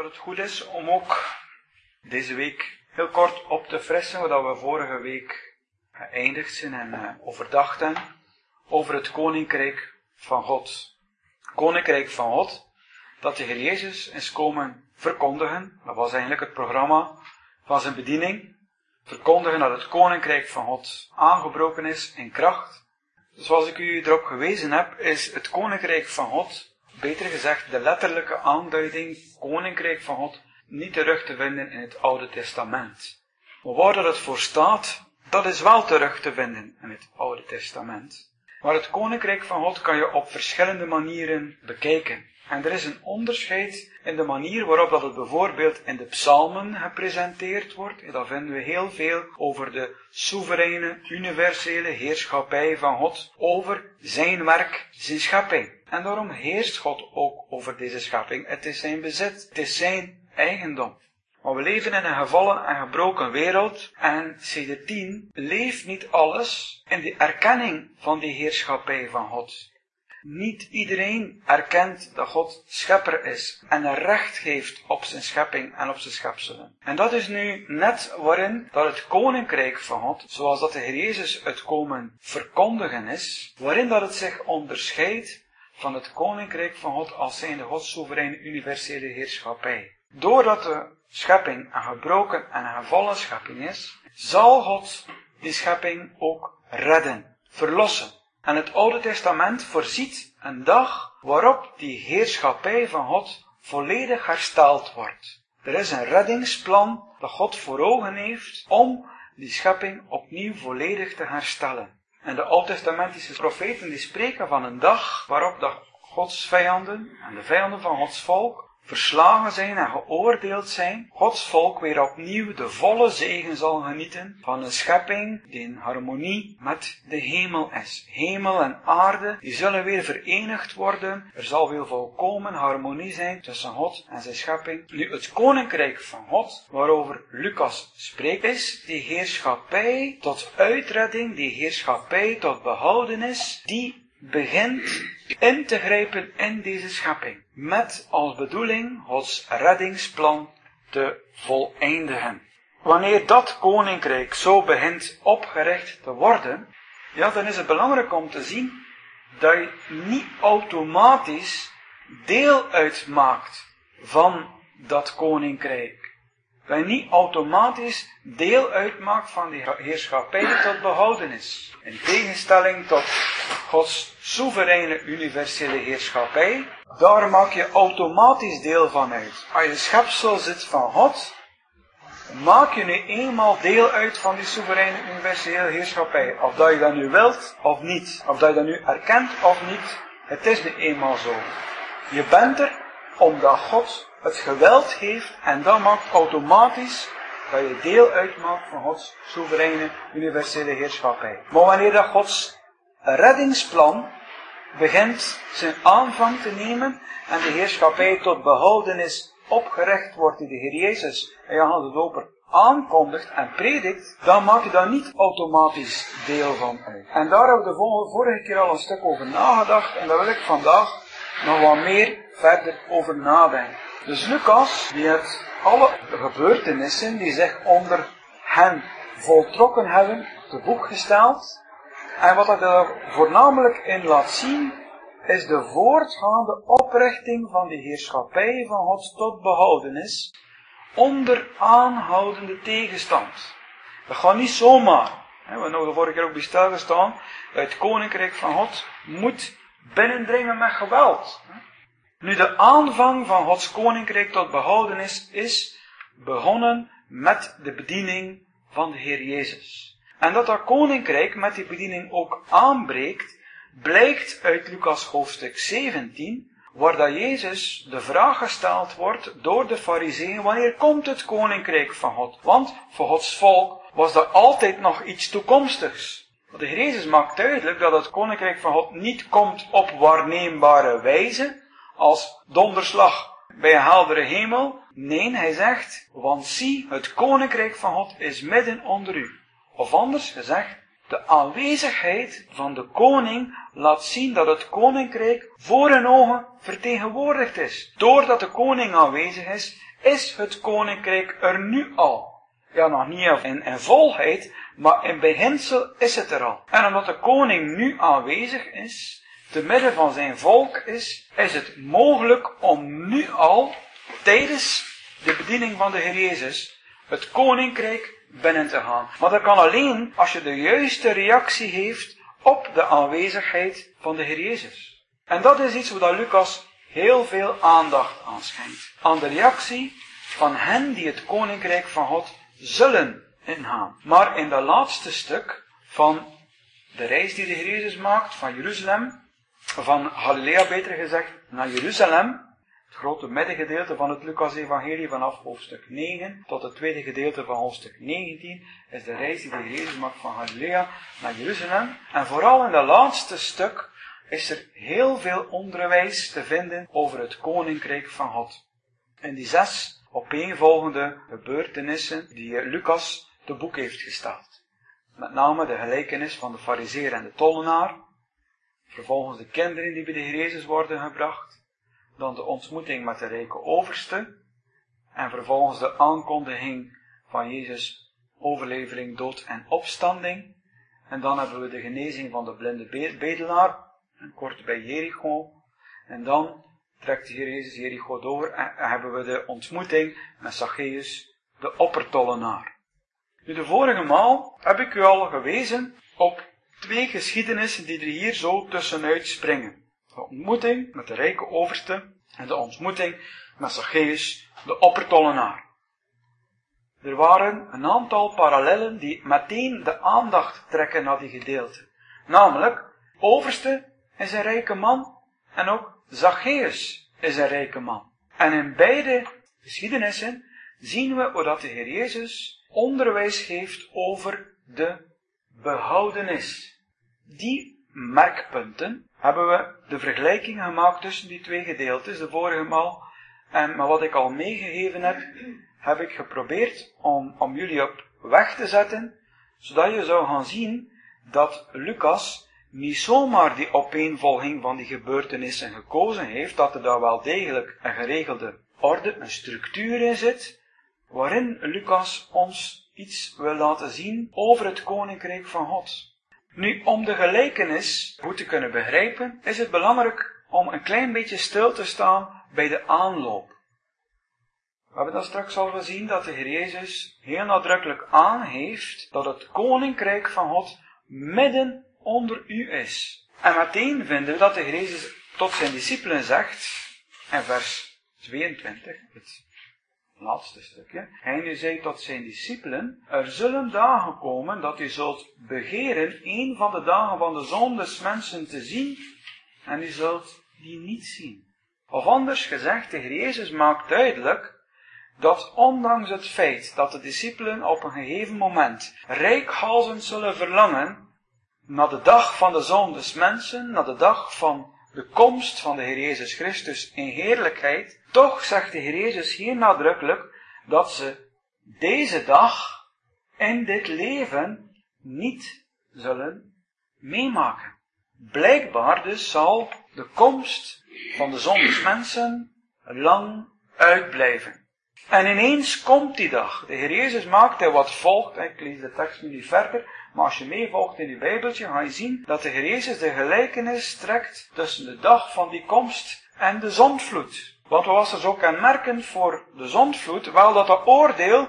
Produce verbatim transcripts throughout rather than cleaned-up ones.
dat het goed is om ook deze week heel kort op te frissen wat we vorige week geëindigd zijn en uh, overdachten over het Koninkrijk van God. Koninkrijk van God, dat de Heer Jezus is komen verkondigen. Dat was eigenlijk het programma van zijn bediening. Verkondigen dat het Koninkrijk van God aangebroken is in kracht. Zoals ik u erop gewezen heb, is het Koninkrijk van God, beter gezegd de letterlijke aanduiding Koninkrijk van God, niet terug te vinden in het Oude Testament. Maar waar dat het voor staat, dat is wel terug te vinden in het Oude Testament. Maar het Koninkrijk van God kan je op verschillende manieren bekijken. En er is een onderscheid in de manier waarop dat het bijvoorbeeld in de psalmen gepresenteerd wordt. En daar vinden we heel veel over de soevereine, universele heerschappij van God, over zijn werk, zijn schepping. En daarom heerst God ook over deze schepping. Het is zijn bezit, het is zijn eigendom. Maar we leven in een gevallen en gebroken wereld en sedertdien leeft niet alles in de erkenning van die heerschappij van God. Niet iedereen erkent dat God schepper is en een recht geeft op zijn schepping en op zijn schepselen. En dat is nu net waarin dat het Koninkrijk van God, zoals dat de Heer Jezus het komen verkondigen is, waarin dat het zich onderscheidt van het Koninkrijk van God als zijnde Gods soevereine universele heerschappij. Doordat de schepping een gebroken en een gevallen schepping is, zal God die schepping ook redden, verlossen. En het Oude Testament voorziet een dag waarop die heerschappij van God volledig hersteld wordt. Er is een reddingsplan dat God voor ogen heeft om die schepping opnieuw volledig te herstellen. En de Oud-testamentische profeten die spreken van een dag waarop de Gods vijanden en de vijanden van Gods volk verslagen zijn en geoordeeld zijn, Gods volk weer opnieuw de volle zegen zal genieten van een schepping die in harmonie met de hemel is. Hemel en aarde, die zullen weer verenigd worden. Er zal weer volkomen harmonie zijn tussen God en zijn schepping. Nu, het Koninkrijk van God, waarover Lucas spreekt, is die heerschappij tot uitredding, die heerschappij tot behoudenis, die begint in te grijpen in deze schepping. Met als bedoeling Gods reddingsplan te voleindigen. Wanneer dat koninkrijk zo begint opgericht te worden, ja, dan is het belangrijk om te zien dat je niet automatisch deel uitmaakt van dat koninkrijk. Dat je niet automatisch deel uitmaakt van die heerschappij tot behoudenis. In tegenstelling tot Gods soevereine universele heerschappij, daar maak je automatisch deel van uit. Als je schepsel zit van God, maak je nu eenmaal deel uit van die soevereine universele heerschappij. Of dat je dat nu wilt of niet. Of dat je dat nu erkent of niet. Het is nu eenmaal zo. Je bent er omdat God het geweld heeft en dat maakt automatisch dat je deel uitmaakt van Gods soevereine universele heerschappij. Maar wanneer dat Gods reddingsplan begint zijn aanvang te nemen en de heerschappij tot behoudenis opgericht wordt die de Heer Jezus en Johannes de Doper aankondigt en predikt, dan maak je daar niet automatisch deel van uit. En daar hebben we de vorige keer al een stuk over nagedacht en daar wil ik vandaag nog wat meer verder over nadenken. Dus Lucas, die heeft alle gebeurtenissen die zich onder hen voltrokken hebben, te boek gesteld. En wat hij er voornamelijk in laat zien, is de voortgaande oprichting van de heerschappij van God tot behoudenis, onder aanhoudende tegenstand. Dat gaat niet zomaar. We hebben nog de vorige keer ook bij stilgestaan, dat het Koninkrijk van God moet binnendringen met geweld. Nu, de aanvang van Gods Koninkrijk tot behoudenis is begonnen met de bediening van de Heer Jezus. En dat dat koninkrijk met die bediening ook aanbreekt, blijkt uit Lucas hoofdstuk zeventien, waar dat Jezus de vraag gesteld wordt door de Farizeeën, wanneer komt het koninkrijk van God? Want voor Gods volk was er altijd nog iets toekomstigs. De Heer Jezus maakt duidelijk dat het koninkrijk van God niet komt op waarneembare wijze, als donderslag bij een heldere hemel. Nee, hij zegt, want zie, het koninkrijk van God is midden onder u. Of anders gezegd, De aanwezigheid van de koning laat zien dat het koninkrijk voor hun ogen vertegenwoordigd is. Doordat de koning aanwezig is, is het koninkrijk er nu al. Ja, nog niet in, in volheid, maar in beginsel is het er al. En omdat de koning nu aanwezig is, te midden van zijn volk is, is het mogelijk om nu al, tijdens de bediening van de Heer Jezus, het koninkrijk binnen te gaan. Maar dat kan alleen als je de juiste reactie heeft op de aanwezigheid van de Heer Jezus. En dat is iets waar Lucas heel veel aandacht aan schenkt. Aan de reactie van hen die het koninkrijk van God zullen ingaan. Maar in dat laatste stuk van de reis die de Heer Jezus maakt van Jeruzalem, van Galilea beter gezegd, naar Jeruzalem, het grote middengedeelte van het Lucas-evangelie vanaf hoofdstuk negen tot het tweede gedeelte van hoofdstuk negentien, is de reis die de Heer Jezus maakt van Galilea naar Jeruzalem. En vooral in dat laatste stuk is er heel veel onderwijs te vinden over het koninkrijk van God. In die zes opeenvolgende gebeurtenissen die Lucas te boek heeft gesteld. Met name de gelijkenis van de farizeer en de tollenaar, vervolgens de kinderen die bij de Heer Jezus worden gebracht, dan de ontmoeting met de rijke overste, en vervolgens de aankondiging van Jezus' overlevering, dood en opstanding. En dan hebben we de genezing van de blinde bedelaar, kort bij Jericho. En dan trekt de Heer Jezus Jericho door en hebben we de ontmoeting met Zacchaeus, de oppertollenaar. Nu, de vorige maal heb ik u al gewezen op twee geschiedenissen die er hier zo tussenuit springen. De ontmoeting met de rijke overste en de ontmoeting met Zacchaeus, de oppertollenaar. Er waren een aantal parallellen die meteen de aandacht trekken naar die gedeelte. Namelijk, overste is een rijke man en ook Zacchaeus is een rijke man. En in beide geschiedenissen zien we hoe dat de Heer Jezus onderwijs geeft over de behoudenis. Die merkpunten hebben we de vergelijking gemaakt tussen die twee gedeeltes, de vorige maal. En maar wat ik al meegegeven heb, heb ik geprobeerd om, om jullie op weg te zetten, zodat je zou gaan zien dat Lucas niet zomaar die opeenvolging van die gebeurtenissen gekozen heeft, dat er daar wel degelijk een geregelde orde, een structuur in zit, waarin Lucas ons iets wil laten zien over het koninkrijk van God. Nu, om de gelijkenis goed te kunnen begrijpen, is het belangrijk om een klein beetje stil te staan bij de aanloop. We hebben dan straks al gezien dat de Heer Jezus heel nadrukkelijk aangeeft dat het koninkrijk van God midden onder u is. En meteen vinden we dat de Heer Jezus tot zijn discipelen zegt, in vers tweeëntwintig, het laatste stukje, hij nu zei tot zijn discipelen, er zullen dagen komen dat u zult begeren een van de dagen van de Zoon des Mensen te zien, en u zult die niet zien. Of anders gezegd, de Heer Jezus maakt duidelijk dat ondanks het feit dat de discipelen op een gegeven moment reikhalzend zullen verlangen naar de dag van de Zoon des Mensen, naar de dag van de komst van de Heer Jezus Christus in heerlijkheid, toch zegt de Heer Jezus hier nadrukkelijk dat ze deze dag in dit leven niet zullen meemaken. Blijkbaar dus zal de komst van de Zoon des Mensen lang uitblijven. En ineens komt die dag. De Heer Jezus maakt er wat volgt. Ik lees de tekst nu niet verder. Maar als je meevolgt in die Bijbeltje, ga je zien dat de Heer Jezus de gelijkenis trekt tussen de dag van die komst en de zondvloed. Want wat was er zo kenmerkend voor de zondvloed? Wel dat dat oordeel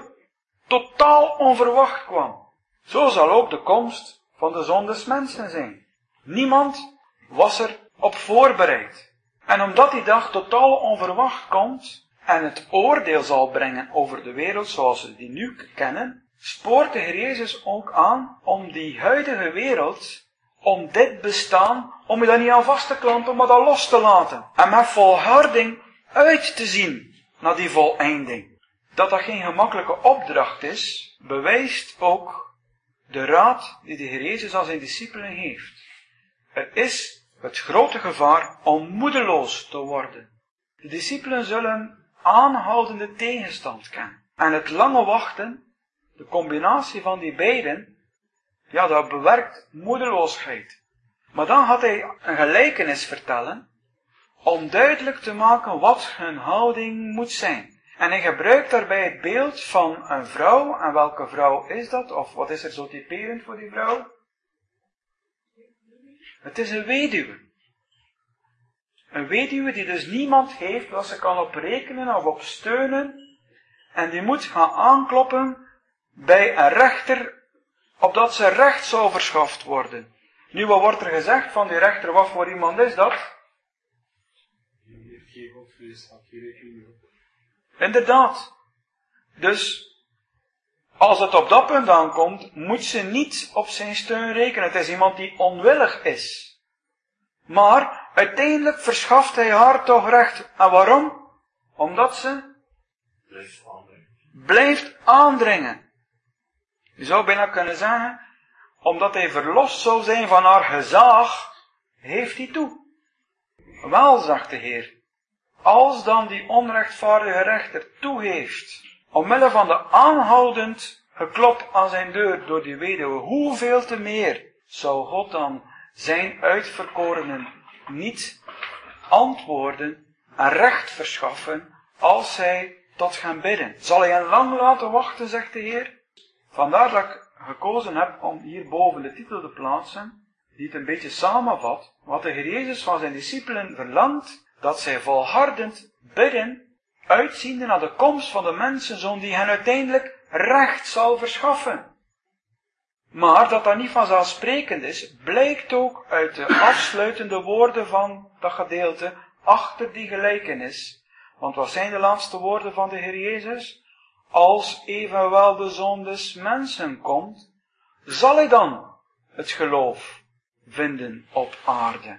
totaal onverwacht kwam. Zo zal ook de komst van de Zoon des Mensen zijn. Niemand was er op voorbereid. En omdat die dag totaal onverwacht komt en het oordeel zal brengen over de wereld zoals we die nu kennen, spoort de Heer Jezus ook aan om die huidige wereld, om dit bestaan, om je daar niet aan vast te klampen, maar dat los te laten. En met volharding uit te zien naar die voleinding. Dat dat geen gemakkelijke opdracht is, bewijst ook de raad die de Heer Jezus aan zijn discipelen heeft. Er is het grote gevaar om moedeloos te worden. De discipelen zullen aanhoudende tegenstand kennen. En het lange wachten, de combinatie van die beiden, Ja, dat bewerkt moedeloosheid. Maar dan gaat hij een gelijkenis vertellen, om duidelijk te maken wat hun houding moet zijn. En hij gebruikt daarbij het beeld van een vrouw. En welke vrouw is dat? Of wat is er zo typerend voor die vrouw? Het is een weduwe. Een weduwe die dus niemand heeft waar ze kan op rekenen of op steunen. En die moet gaan aankloppen bij een rechter, opdat ze recht zou verschaft worden. Nu, wat wordt er gezegd van die rechter? Wat voor iemand is dat? Inderdaad. Dus, als het op dat punt aankomt, moet ze niet op zijn steun rekenen. Het is iemand die onwillig is. Maar, uiteindelijk verschaft hij haar toch recht. En waarom? Omdat ze Blijft aandringen. blijft aandringen. Je zou bijna kunnen zeggen, omdat hij verlost zou zijn van haar gezag, heeft hij toe. Wel, zegt de Heer, als dan die onrechtvaardige rechter toegeeft, omwille van de aanhoudend geklop aan zijn deur door die weduwe, hoeveel te meer zou God dan zijn uitverkorenen niet antwoorden en recht verschaffen als zij tot gaan bidden? Zal hij hen lang laten wachten, zegt de Heer? Vandaar dat ik gekozen heb om hierboven de titel te plaatsen, die het een beetje samenvat, wat de Heer Jezus van zijn discipelen verlangt, dat zij volhardend bidden, uitziende naar de komst van de mensenzoon die hen uiteindelijk recht zal verschaffen. Maar dat dat niet vanzelfsprekend is, blijkt ook uit de afsluitende woorden van dat gedeelte achter die gelijkenis. Want wat zijn de laatste woorden van de Heer Jezus? Als evenwel de Zoon des Mensen komt, zal hij dan het geloof vinden op aarde.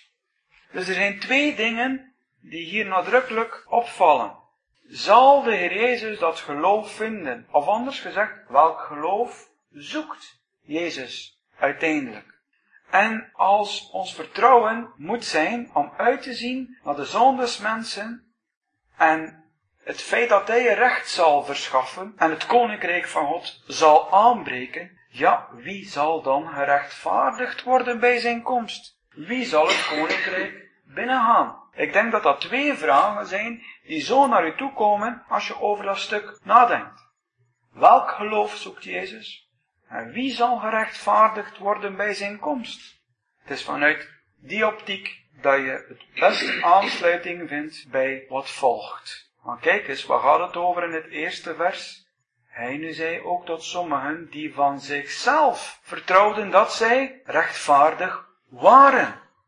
Dus er zijn twee dingen die hier nadrukkelijk opvallen. Zal de Heer Jezus dat geloof vinden? Of anders gezegd, welk geloof zoekt Jezus uiteindelijk? En als ons vertrouwen moet zijn om uit te zien naar de Zoon des Mensen en het feit dat hij recht zal verschaffen en het koninkrijk van God zal aanbreken, ja, wie zal dan gerechtvaardigd worden bij zijn komst? Wie zal het koninkrijk binnengaan? Ik denk dat dat twee vragen zijn die zo naar u toe komen als je over dat stuk nadenkt. Welk geloof zoekt Jezus? En wie zal gerechtvaardigd worden bij zijn komst? Het is vanuit die optiek dat je het beste aansluiting vindt bij wat volgt. Maar kijk eens, wat gaat het over in het eerste vers? Hij nu zei ook tot sommigen die van zichzelf vertrouwden dat zij rechtvaardig waren.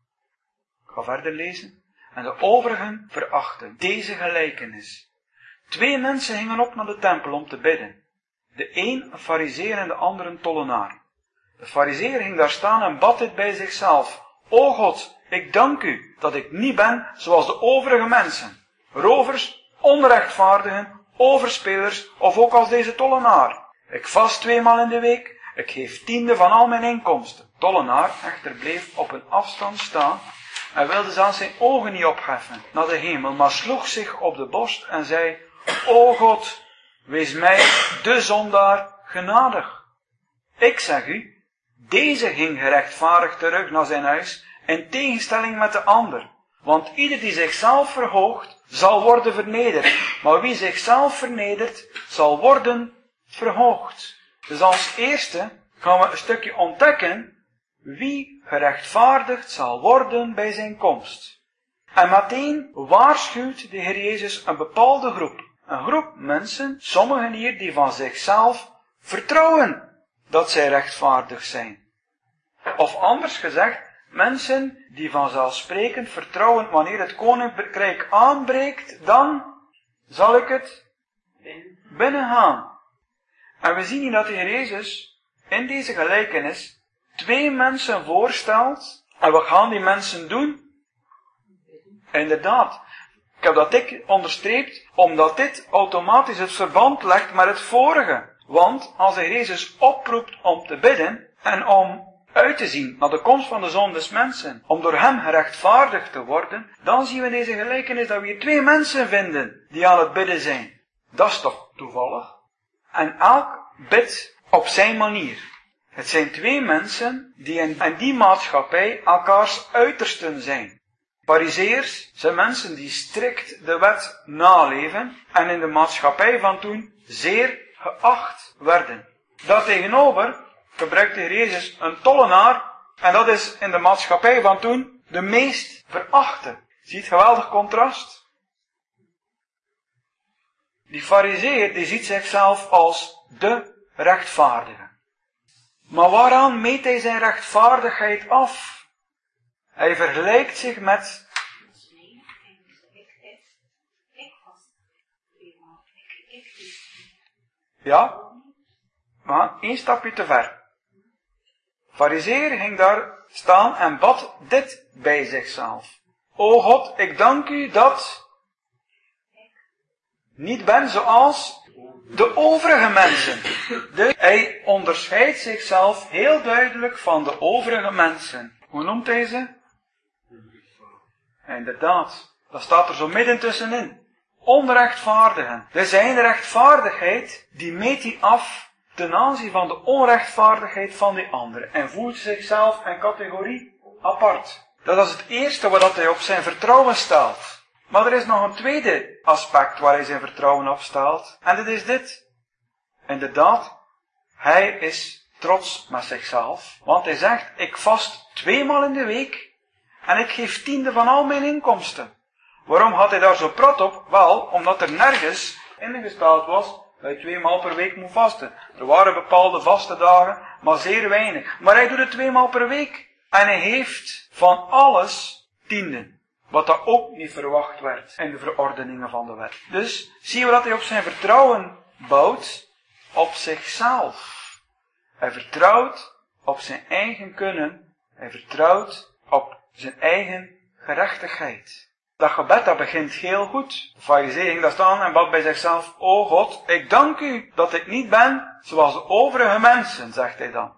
Ik ga verder lezen. En de overigen verachten deze gelijkenis. Twee mensen gingen op naar de tempel om te bidden. De een een farizeer en de ander een tollenaar. De farizeer ging daar staan en bad dit bij zichzelf. O God, ik dank u dat ik niet ben zoals de overige mensen. Rovers, onrechtvaardigen, overspelers of ook als deze tollenaar. Ik vast tweemaal in de week, ik geef tiende van al mijn inkomsten. Tollenaar echter bleef op een afstand staan en wilde zelfs zijn ogen niet opheffen naar de hemel, maar sloeg zich op de borst en zei, O God, wees mij, de zondaar, genadig. Ik zeg u, deze ging gerechtvaardigd terug naar zijn huis, in tegenstelling met de ander. Want ieder die zichzelf verhoogt, zal worden vernederd. Maar wie zichzelf vernedert, zal worden verhoogd. Dus als eerste gaan we een stukje ontdekken wie gerechtvaardigd zal worden bij zijn komst. En meteen waarschuwt de Heer Jezus een bepaalde groep. Een groep mensen, sommigen hier, die van zichzelf vertrouwen dat zij rechtvaardig zijn. Of anders gezegd, mensen die vanzelfsprekend vertrouwen wanneer het koninkrijk aanbreekt, dan zal ik het binnengaan. En we zien hier dat de Heer Jezus in deze gelijkenis twee mensen voorstelt. En wat gaan die mensen doen? Inderdaad. Ik heb dat dik onderstreept, omdat dit automatisch het verband legt met het vorige. Want als de Heer Jezus oproept om te bidden en om uit te zien naar de komst van de Zoon des Mensen, om door hem gerechtvaardigd te worden, dan zien we in deze gelijkenis dat we hier twee mensen vinden die aan het bidden zijn. Dat is toch toevallig? En elk bidt op zijn manier. Het zijn twee mensen die in die maatschappij elkaars uitersten zijn. Farizeërs zijn mensen die strikt de wet naleven en in de maatschappij van toen zeer geacht werden. Daartegenover gebruikte de Heer Jezus een tollenaar en dat is in de maatschappij van toen de meest verachte. Zie het geweldig contrast? Die farizeeër die ziet zichzelf als de rechtvaardige. Maar waaraan meet hij zijn rechtvaardigheid af? Hij vergelijkt zich met... Ja, we gaan één stapje te ver. Farizeeër ging daar staan en bad dit bij zichzelf. O God, ik dank u dat niet ben zoals de overige mensen. Dus hij onderscheidt zichzelf heel duidelijk van de overige mensen. Hoe noemt hij ze? Inderdaad, dat staat er zo midden tussenin. Onrechtvaardigen. Dus zijn rechtvaardigheid, die meet hij af ten aanzien van de onrechtvaardigheid van die anderen. En voelt zichzelf in categorie apart. Dat is het eerste wat hij op zijn vertrouwen stelt. Maar er is nog een tweede aspect waar hij zijn vertrouwen op stelt. En dat is dit. Inderdaad, hij is trots met zichzelf. Want hij zegt, ik vast tweemaal in de week. En ik geef tiende van al mijn inkomsten. Waarom had hij daar zo prat op? Wel, omdat er nergens ingesteld was dat je tweemaal per week moet vasten. Er waren bepaalde vaste dagen, maar zeer weinig. Maar hij doet het tweemaal per week. En hij heeft van alles tienden. Wat dat ook niet verwacht werd in de verordeningen van de wet. Dus zien we dat hij op zijn vertrouwen bouwt op zichzelf. Hij vertrouwt op zijn eigen kunnen. Hij vertrouwt op zijn eigen gerechtigheid. Dat gebed dat begint heel goed. De farizeeër ging daar staan en bad bij zichzelf. O God, ik dank u dat ik niet ben zoals de overige mensen, zegt hij dan.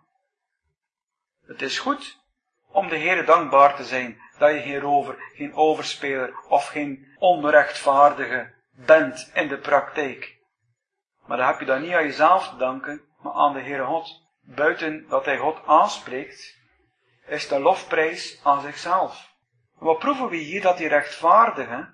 Het is goed om de Heere dankbaar te zijn dat je geen rover, geen overspeler of geen onrechtvaardige bent in de praktijk. Maar dan heb je dat niet aan jezelf te danken, maar aan de Heere God. Buiten dat hij God aanspreekt, is de lofprijs aan zichzelf. Wat proeven we hier? Dat die rechtvaardige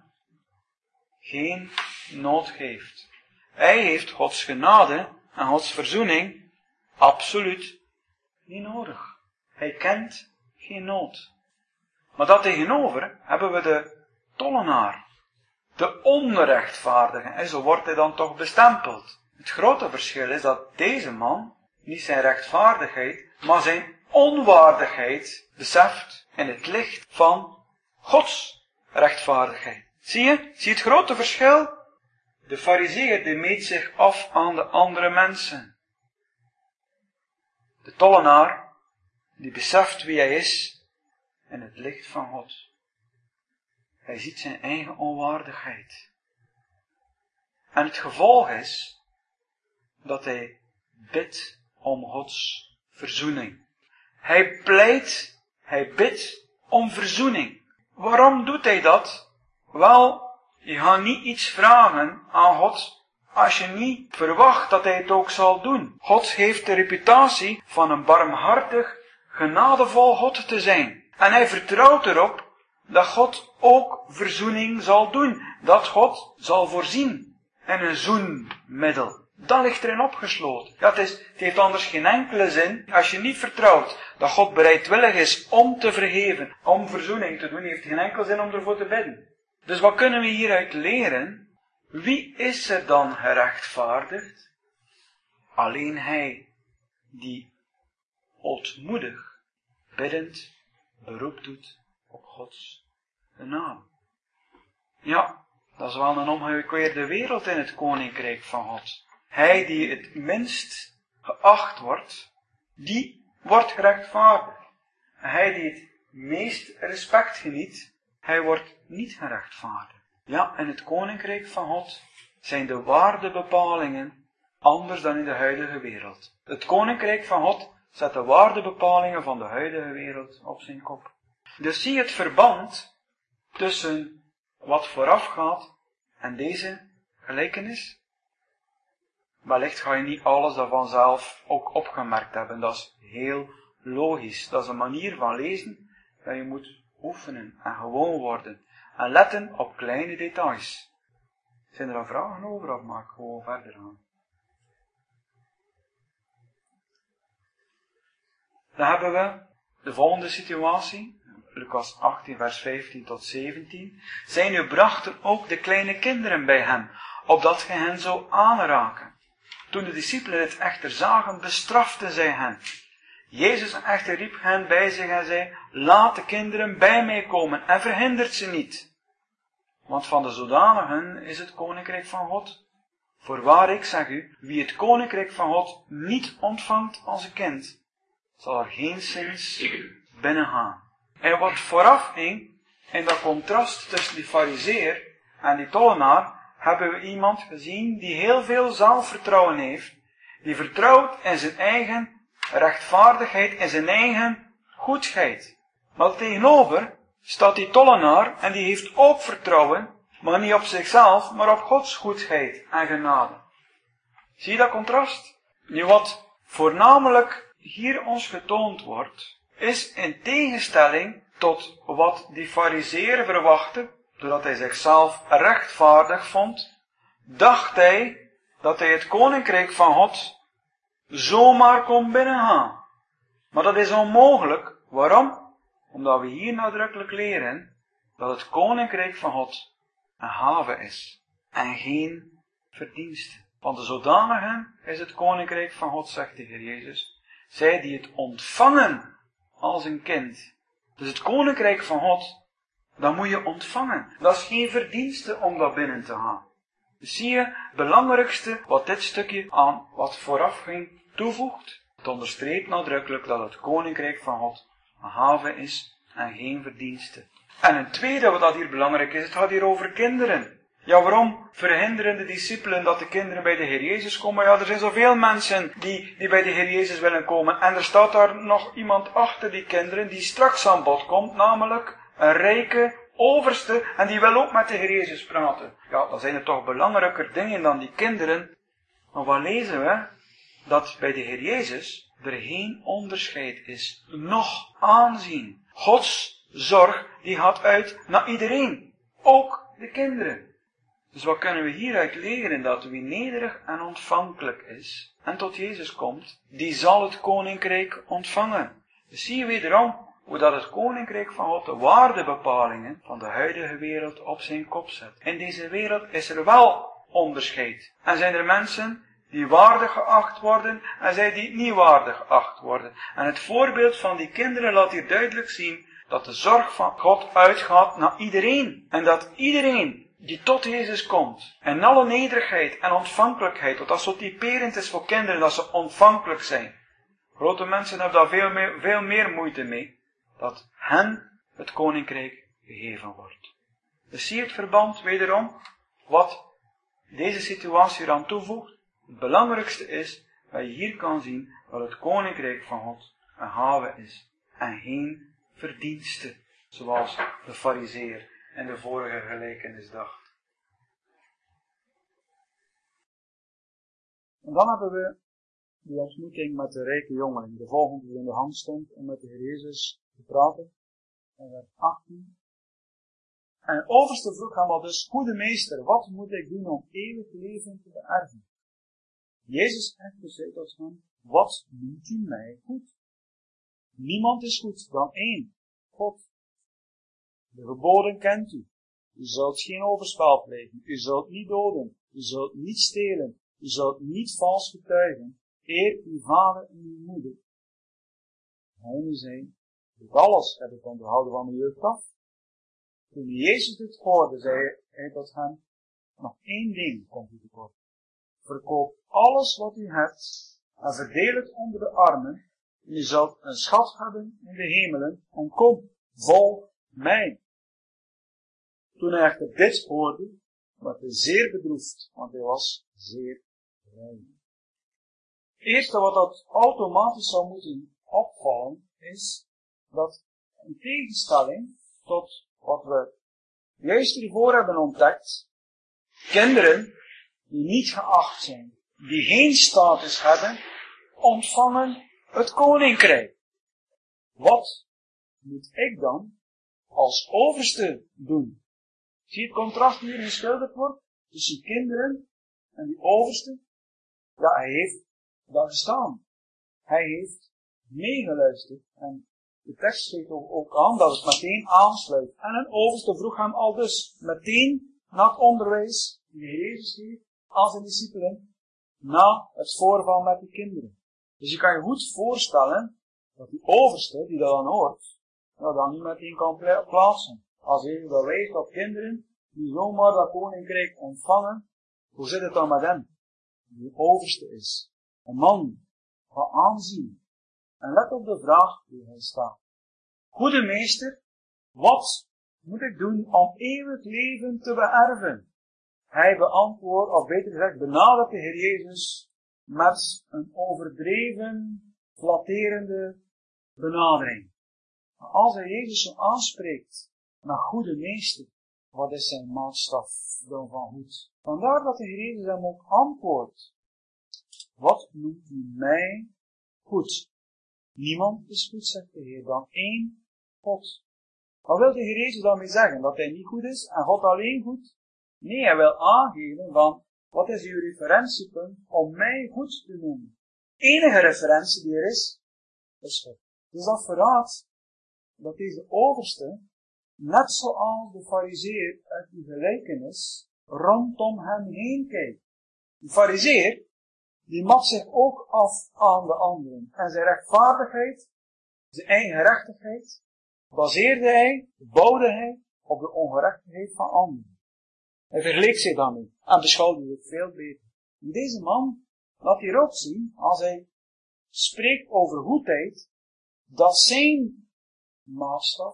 geen nood geeft. Hij heeft Gods genade en Gods verzoening absoluut niet nodig. Hij kent geen nood. Maar daartegenover hebben we de tollenaar. De onrechtvaardige. En zo wordt hij dan toch bestempeld. Het grote verschil is dat deze man niet zijn rechtvaardigheid, maar zijn onwaardigheid beseft in het licht van Gods rechtvaardigheid. Zie je? Zie je het grote verschil? De farizeeër die meet zich af aan de andere mensen. De tollenaar die beseft wie hij is in het licht van God. Hij ziet zijn eigen onwaardigheid. En het gevolg is dat hij bidt om Gods verzoening. Hij pleit, hij bidt om verzoening. Waarom doet hij dat? Wel, je gaat niet iets vragen aan God als je niet verwacht dat hij het ook zal doen. God heeft de reputatie van een barmhartig, genadevol God te zijn. En hij vertrouwt erop dat God ook verzoening zal doen. Dat God zal voorzien in een zoenmiddel. Dat ligt erin opgesloten. Ja, het, is, het heeft anders geen enkele zin. Als je niet vertrouwt dat God bereidwillig is om te vergeven, om verzoening te doen, heeft geen enkel zin om ervoor te bidden. Dus wat kunnen we hieruit leren? Wie is er dan gerechtvaardigd? Alleen hij die ootmoedig, biddend beroep doet op Gods naam. Ja, dat is wel een omgekeerde wereld in het koninkrijk van God. Hij die het minst geacht wordt, die wordt gerechtvaardigd. En hij die het meest respect geniet, hij wordt niet gerechtvaardigd. Ja, in het koninkrijk van God zijn de waardebepalingen anders dan in de huidige wereld. Het koninkrijk van God zet de waardebepalingen van de huidige wereld op zijn kop. Dus zie het verband tussen wat vooraf gaat en deze gelijkenis. wellicht ga je niet alles daarvan zelf ook opgemerkt hebben. Dat is heel logisch. Dat is een manier van lezen dat je moet oefenen en gewoon worden. En letten op kleine details. Zijn er al vragen over of mag ik gewoon verder gaan? Dan hebben we de volgende situatie. Lucas achttien vers vijftien tot zeventien. Zij nu brachten ook de kleine kinderen bij hem, opdat gij hen zou aanraken. Toen de discipelen het echter zagen, bestraften zij hen. Jezus echter riep hen bij zich en zei, laat de kinderen bij mij komen en verhindert ze niet. Want van de zodanigen is het koninkrijk van God. Voorwaar ik zeg u, wie het koninkrijk van God niet ontvangt als een kind, zal er geenszins binnengaan. En wat vooraf ging, in dat contrast tussen die farizeer en die tollenaar, hebben we iemand gezien die heel veel zelfvertrouwen heeft, die vertrouwt in zijn eigen rechtvaardigheid, in zijn eigen goedheid. Maar tegenover staat die tollenaar en die heeft ook vertrouwen, maar niet op zichzelf, maar op Gods goedheid en genade. Zie je dat contrast? Nu wat voornamelijk hier ons getoond wordt, is in tegenstelling tot wat die farizeer verwachtte, doordat hij zichzelf rechtvaardig vond, dacht hij dat hij het koninkrijk van God zomaar kon binnengaan. Maar dat is onmogelijk. Waarom? Omdat we hier nadrukkelijk leren dat het koninkrijk van God een gave is en geen verdienste. Want de zodanigen is het koninkrijk van God, zegt de Heer Jezus. Zij die het ontvangen als een kind. Dus het koninkrijk van God, dat moet je ontvangen. Dat is geen verdienste om daar binnen te gaan. Dus zie je, het belangrijkste wat dit stukje aan wat vooraf ging toevoegt. Het onderstreept nadrukkelijk dat het koninkrijk van God een gave is en geen verdienste. En een tweede wat dat hier belangrijk is, het gaat hier over kinderen. Ja, waarom verhinderen de discipelen dat de kinderen bij de Heer Jezus komen? Ja, er zijn zoveel mensen die, die bij de Heer Jezus willen komen. En er staat daar nog iemand achter die kinderen die straks aan bod komt, namelijk een rijke overste. En die wil ook met de Heer Jezus praten. Ja, dan zijn er toch belangrijker dingen dan die kinderen. Maar wat lezen we? Dat bij de Heer Jezus er geen onderscheid is. Nog aanzien. Gods zorg die gaat uit naar iedereen. Ook de kinderen. Dus wat kunnen we hieruit leren? Dat wie nederig en ontvankelijk is en tot Jezus komt, die zal het koninkrijk ontvangen. Dus zie je wederom hoe dat het koninkrijk van God de waardebepalingen van de huidige wereld op zijn kop zet. In deze wereld is er wel onderscheid. En zijn er mensen die waardig geacht worden en zij die niet waardig geacht worden. En het voorbeeld van die kinderen laat hier duidelijk zien dat de zorg van God uitgaat naar iedereen. En dat iedereen die tot Jezus komt, en alle nederigheid en ontvankelijkheid, want dat zo typerend is voor kinderen, dat ze ontvankelijk zijn. Grote mensen hebben daar veel meer, veel meer moeite mee, dat hen het koninkrijk gegeven wordt. Dus zie je het verband wederom, wat deze situatie eraan toevoegt. Het belangrijkste is, dat je hier kan zien, dat het koninkrijk van God een gave is, en geen verdienste, zoals de farizeer en de vorige gelijkenis dacht. En dan hebben we die ontmoeting met de rijke jongeling, de volgende die in de hand stond om met de Heer Jezus te praten. En vers achttien. En de overste vroeg hem al dus, goede meester, wat moet ik doen om eeuwig leven te beërven? Jezus echter zei tot hem, wat noemt u mij goed? Niemand is goed dan één, God. De geboden kent u. U zult geen overspel plegen. U zult niet doden. U zult niet stelen. U zult niet vals getuigen. Eer uw vader en uw moeder. Hij nu zei, dit alles heb ik onderhouden van mijn jeugd af. Toen Jezus dit hoorde, zei hij tot hem, nog één ding komt u tekort. Verkoop alles wat u hebt en verdeel het onder de armen. En u zult een schat hebben in de hemelen en kom, volg mij. Toen hij echter dit hoorde, werd hij zeer bedroefd, want hij was zeer rijk. Het eerste wat dat automatisch zou moeten opvallen, is dat in tegenstelling tot wat we juist hiervoor hebben ontdekt, kinderen die niet geacht zijn, die geen status hebben, ontvangen het koninkrijk. Wat moet ik dan als overste doen? Zie je het contrast hier geschilderd wordt tussen kinderen en die overste? Ja, hij heeft daar gestaan. Hij heeft meegeluisterd. En de tekst geeft ook aan dat het meteen aansluit. En een overste vroeg hem al dus meteen na het onderwijs die Jezus geeft aan zijn discipelen, na het voorval met die kinderen. Dus je kan je goed voorstellen dat die overste die dat dan hoort, dat dan niet meteen kan plaatsen. Als hij dat wijst op kinderen die zomaar dat koninkrijk ontvangen, hoe zit het dan met hem? Die overste is een man van aanzien. En let op de vraag die hij stelt. Goede meester, wat moet ik doen om eeuwig leven te beërven? Hij beantwoordt, of beter gezegd, benadert de Heer Jezus met een overdreven, flatterende benadering. Maar als hij Jezus zo aanspreekt naar goede meester, wat is zijn maatstaf dan van goed? Vandaar dat de Heer Jezus hem ook antwoordt. Wat noemt u mij goed? Niemand is goed, zegt de Heer, dan één God. Wat wil de Heer Jezus daarmee zeggen? Dat hij niet goed is en God alleen goed? Nee, hij wil aangeven van, wat is uw referentiepunt om mij goed te noemen? Enige referentie die er is, is God. Dus dat verraadt dat deze overste, net zoals de farizeer uit die gelijkenis, rondom hem heen kijkt. De farizeer, die mat zich ook af aan de anderen. En zijn rechtvaardigheid, zijn eigen gerechtigheid, baseerde hij, bouwde hij op de ongerechtigheid van anderen. Hij vergeleek zich daarmee en beschouwde het veel beter. En deze man laat hier ook zien, als hij spreekt over goedheid, dat zijn maatstaf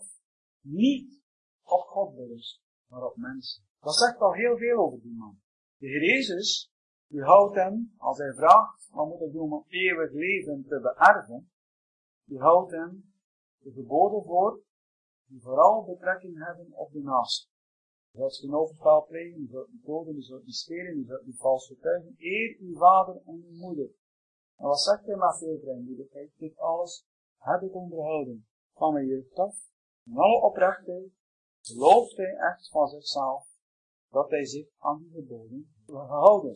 niet op God berust, maar op mensen. Dat zegt al heel veel over die man. De Heer Jezus, die houdt hem, als hij vraagt, wat moet ik doen om eeuwig leven te beërven, die houdt hem de geboden voor, die vooral betrekking hebben op de naaste. Je zult geen overspel plegen, je zult niet doden, je zult niet stelen, je zult niet vals getuigen. Eer uw vader en uw moeder. En wat zegt hij met veel vrijmoedigheid? Dit alles heb ik onderhouden van mijn jeugd af. In alle oprechtheid gelooft hij echt van zichzelf dat hij zich aan die geboden gehouden.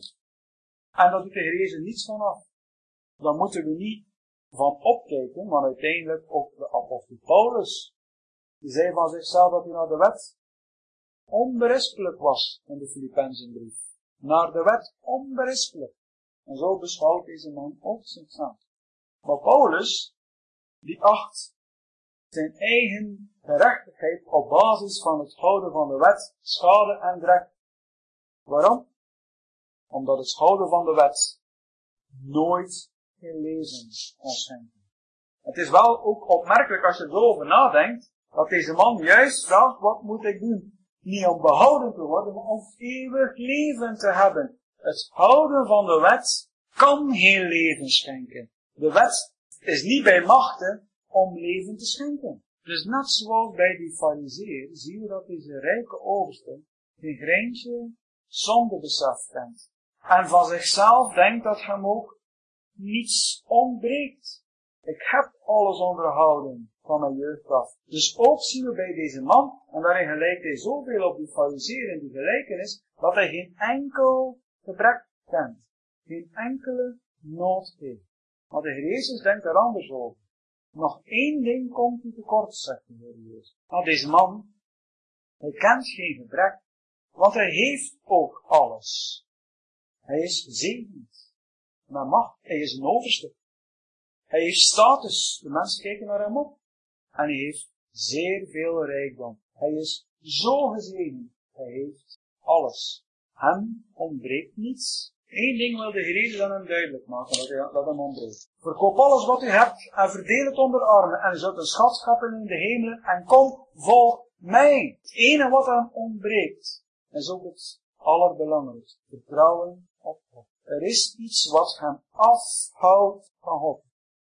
En dat doet de Heer Jezus niets van af. Dan moeten we niet van opkijken, maar uiteindelijk ook de apostel Paulus, die zei van zichzelf dat hij naar de wet onberispelijk was in de Filippenzenbrief. Naar de wet onberispelijk. En zo beschouwt deze man ook zichzelf. Maar Paulus, die acht zijn eigen gerechtigheid op basis van het houden van de wet schade en drek. Waarom? Omdat het houden van de wet nooit geen leven kon schenken. Het is wel ook opmerkelijk als je erover nadenkt, dat deze man juist vraagt, wat moet ik doen? Niet om behouden te worden, maar om eeuwig leven te hebben. Het houden van de wet kan geen leven schenken. De wet is niet bij machten om leven te schenken. Dus net zoals bij die farizeer, zien we dat deze rijke overste geen greintje zondebesef kent. En van zichzelf denkt dat hem ook niets ontbreekt. Ik heb alles onderhouden van mijn jeugd af. Dus ook zien we bij deze man, en daarin gelijkt hij zoveel op die farizeer in die gelijkenis, dat hij geen enkel gebrek kent. Geen enkele nood heeft. Maar de Heer Jezus denkt er anders over. Nog één ding komt u tekort, zegt de Heer Jezus. Nou, deze man, hij kent geen gebrek, want hij heeft ook alles. Hij is gezegend. Maar macht, hij is een overste. Hij heeft status. De mensen kijken naar hem op. En hij heeft zeer veel rijkdom. Hij is zo gezegend. Hij heeft alles. Hem ontbreekt niets. Eén ding wil de Heer Jezus aan hem duidelijk maken, dat, hij, dat hem ontbreekt. Verkoop alles wat u hebt en verdeel het onder armen en u zult een schat scheppen in de hemelen en kom, volg mij. Het ene wat hem ontbreekt is ook het allerbelangrijkste. Vertrouwen op God. Er is iets wat hem afhoudt van God.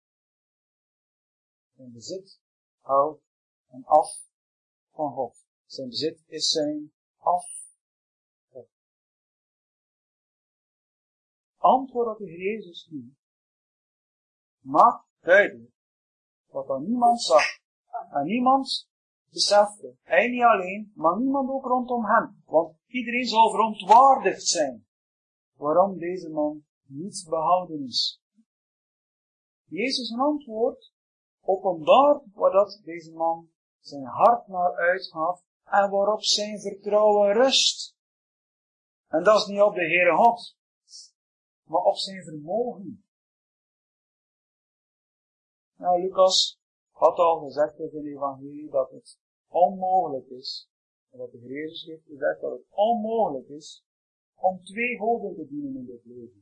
Zijn bezit houdt hem af van God. Zijn bezit is zijn af. antwoord dat de Heer Jezus geeft, maakt duidelijk wat dan niemand zag. En niemand besefte. Hij niet alleen, maar niemand ook rondom hem. Want iedereen zal verontwaardigd zijn. Waarom deze man niets behouden is. Jezus een antwoord openbaart waar dat deze man zijn hart naar uitgaf en waarop zijn vertrouwen rust. En dat is niet op de Heere God, maar op zijn vermogen. Nou, Lucas had al gezegd in de evangelie dat het onmogelijk is, en dat de Heer Jezus heeft gezegd dat het onmogelijk is om twee goden te dienen in dit leven.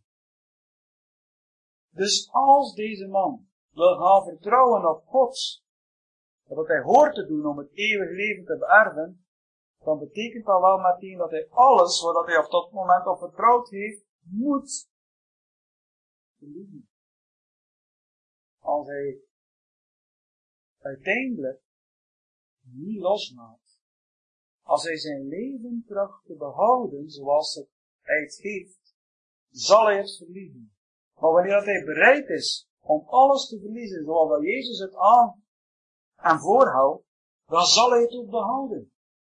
Dus als deze man wil gaan vertrouwen op God, wat hij hoort te doen om het eeuwige leven te beërven, dan betekent dat wel meteen dat hij alles wat hij op dat moment op vertrouwd heeft, moet verliezen. Als hij uiteindelijk niet loslaat, als hij zijn leven terug te behouden zoals het, hij het heeft, zal hij het verliezen. Maar wanneer hij bereid is om alles te verliezen zoals dat Jezus het aan en voorhoudt, dan zal hij het ook behouden.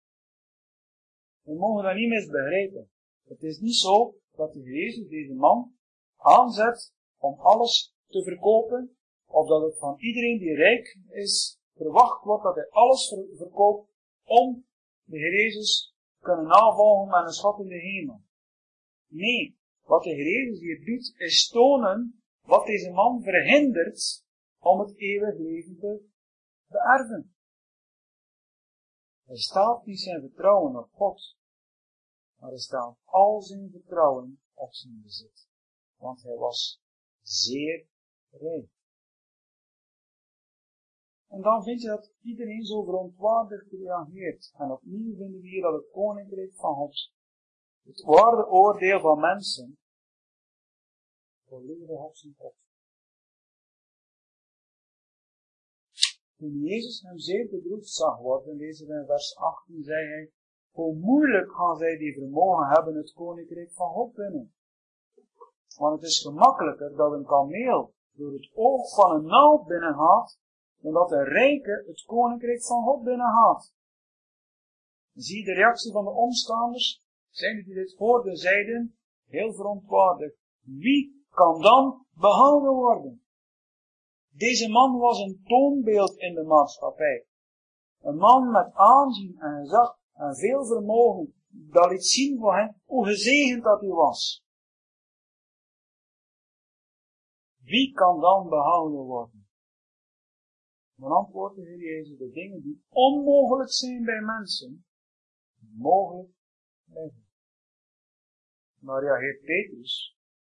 We mogen dat niet misbegrijpen. Het is niet zo dat de Heer Jezus deze man aanzet om alles te verkopen, of dat het van iedereen die rijk is verwacht wordt dat hij alles ver- verkoopt om de Heer Jezus te kunnen navolgen met een schat in de hemel. Nee, wat de Heer Jezus hier biedt is tonen wat deze man verhindert om het eeuwig leven te beërven. Hij stelt niet zijn vertrouwen op God, maar hij stelt al zijn vertrouwen op zijn bezit. Want hij was zeer rijk. En dan vind je dat iedereen zo verontwaardigd reageert. En opnieuw vinden we hier dat het koninkrijk van God, het ware oordeel van mensen, volledig op zijn kop. Toen Jezus hem zeer bedroefd zag worden, lezen we in vers achttien, zei hij, hoe moeilijk gaan zij die vermogen hebben het koninkrijk van God binnen. Want het is gemakkelijker dat een kameel door het oog van een naald binnengaat, dan dat een rijke het koninkrijk van God binnengaat. Zie de reactie van de omstanders, zijn die dit hoorden, zeiden, heel verontwaardigd, wie kan dan behouden worden? Deze man was een toonbeeld in de maatschappij. Een man met aanzien en gezag en veel vermogen, dat liet zien voor hem hoe gezegend dat hij was. Wie kan dan behouden worden? Dan antwoordt de Heer Jezus, de dingen die onmogelijk zijn bij mensen, mogelijk bij God. Maar reageert Petrus,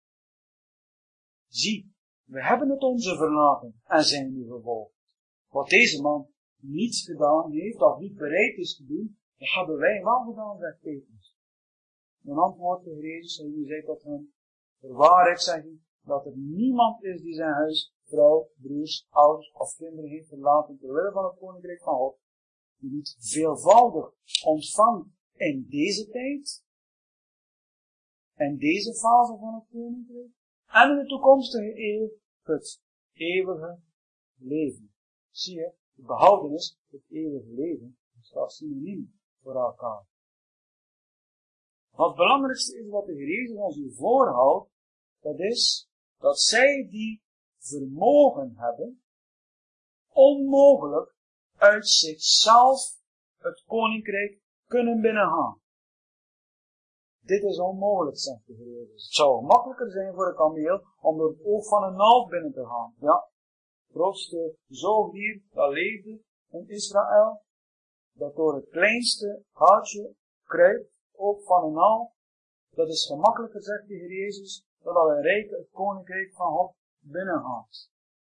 zie, we hebben het onze verlaten en zijn nu vervolgd. Wat deze man niets gedaan heeft, of niet bereid is te doen, dat hebben wij wel gedaan, zegt Petrus. Dan antwoordt de Heer Jezus, en u zei tot hem, voorwaar ik zeg u, dat er niemand is die zijn huis, vrouw, broers, ouders of kinderen heeft verlaten ter wille van het koninkrijk van God, die niet veelvoudig ontvangt in deze tijd, en deze fase van het koninkrijk, en in de toekomstige eeuw het eeuwige leven. Zie je, de behoudenis, het eeuwige leven, staat synoniem voor elkaar. Wat het belangrijkste is wat de Heer Jezus ons hier voorhoudt, dat is dat zij die vermogen hebben, onmogelijk uit zichzelf het koninkrijk kunnen binnengaan. Dit is onmogelijk, zegt de Heer Jezus. Het zou makkelijker zijn voor een kameel om door het oog van een naald binnen te gaan. Ja, het grootste zoogdier dat leefde in Israël, dat door het kleinste gaatje kruipt, oog van een naald, dat is gemakkelijker, zegt de Heer Jezus, dan dat een rijke het koninkrijk van God binnengaat.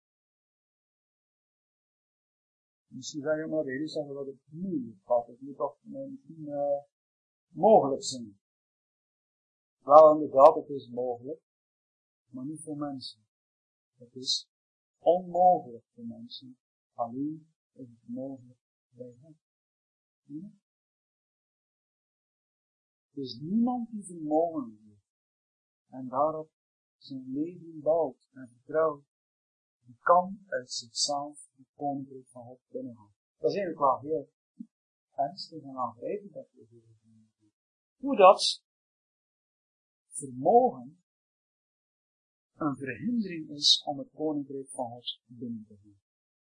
Misschien zeg je maar, de Heer zegt dat het moeilijk gaat. Het moet toch misschien uh, mogelijk zijn. Wel, inderdaad, het is mogelijk, maar niet voor mensen. Het is onmogelijk voor mensen. Alleen is het mogelijk bij hem. Ja? Er is niemand die vermogen heeft. En daarop zijn leven bouwt en vertrouwt, die kan uit zichzelf het koninkrijk van God binnengaan. Dat is eigenlijk wel heel ernstig en aangrijpend dat we hier doen. Hoe dat vermogen een verhindering is om het koninkrijk van God binnen te gaan.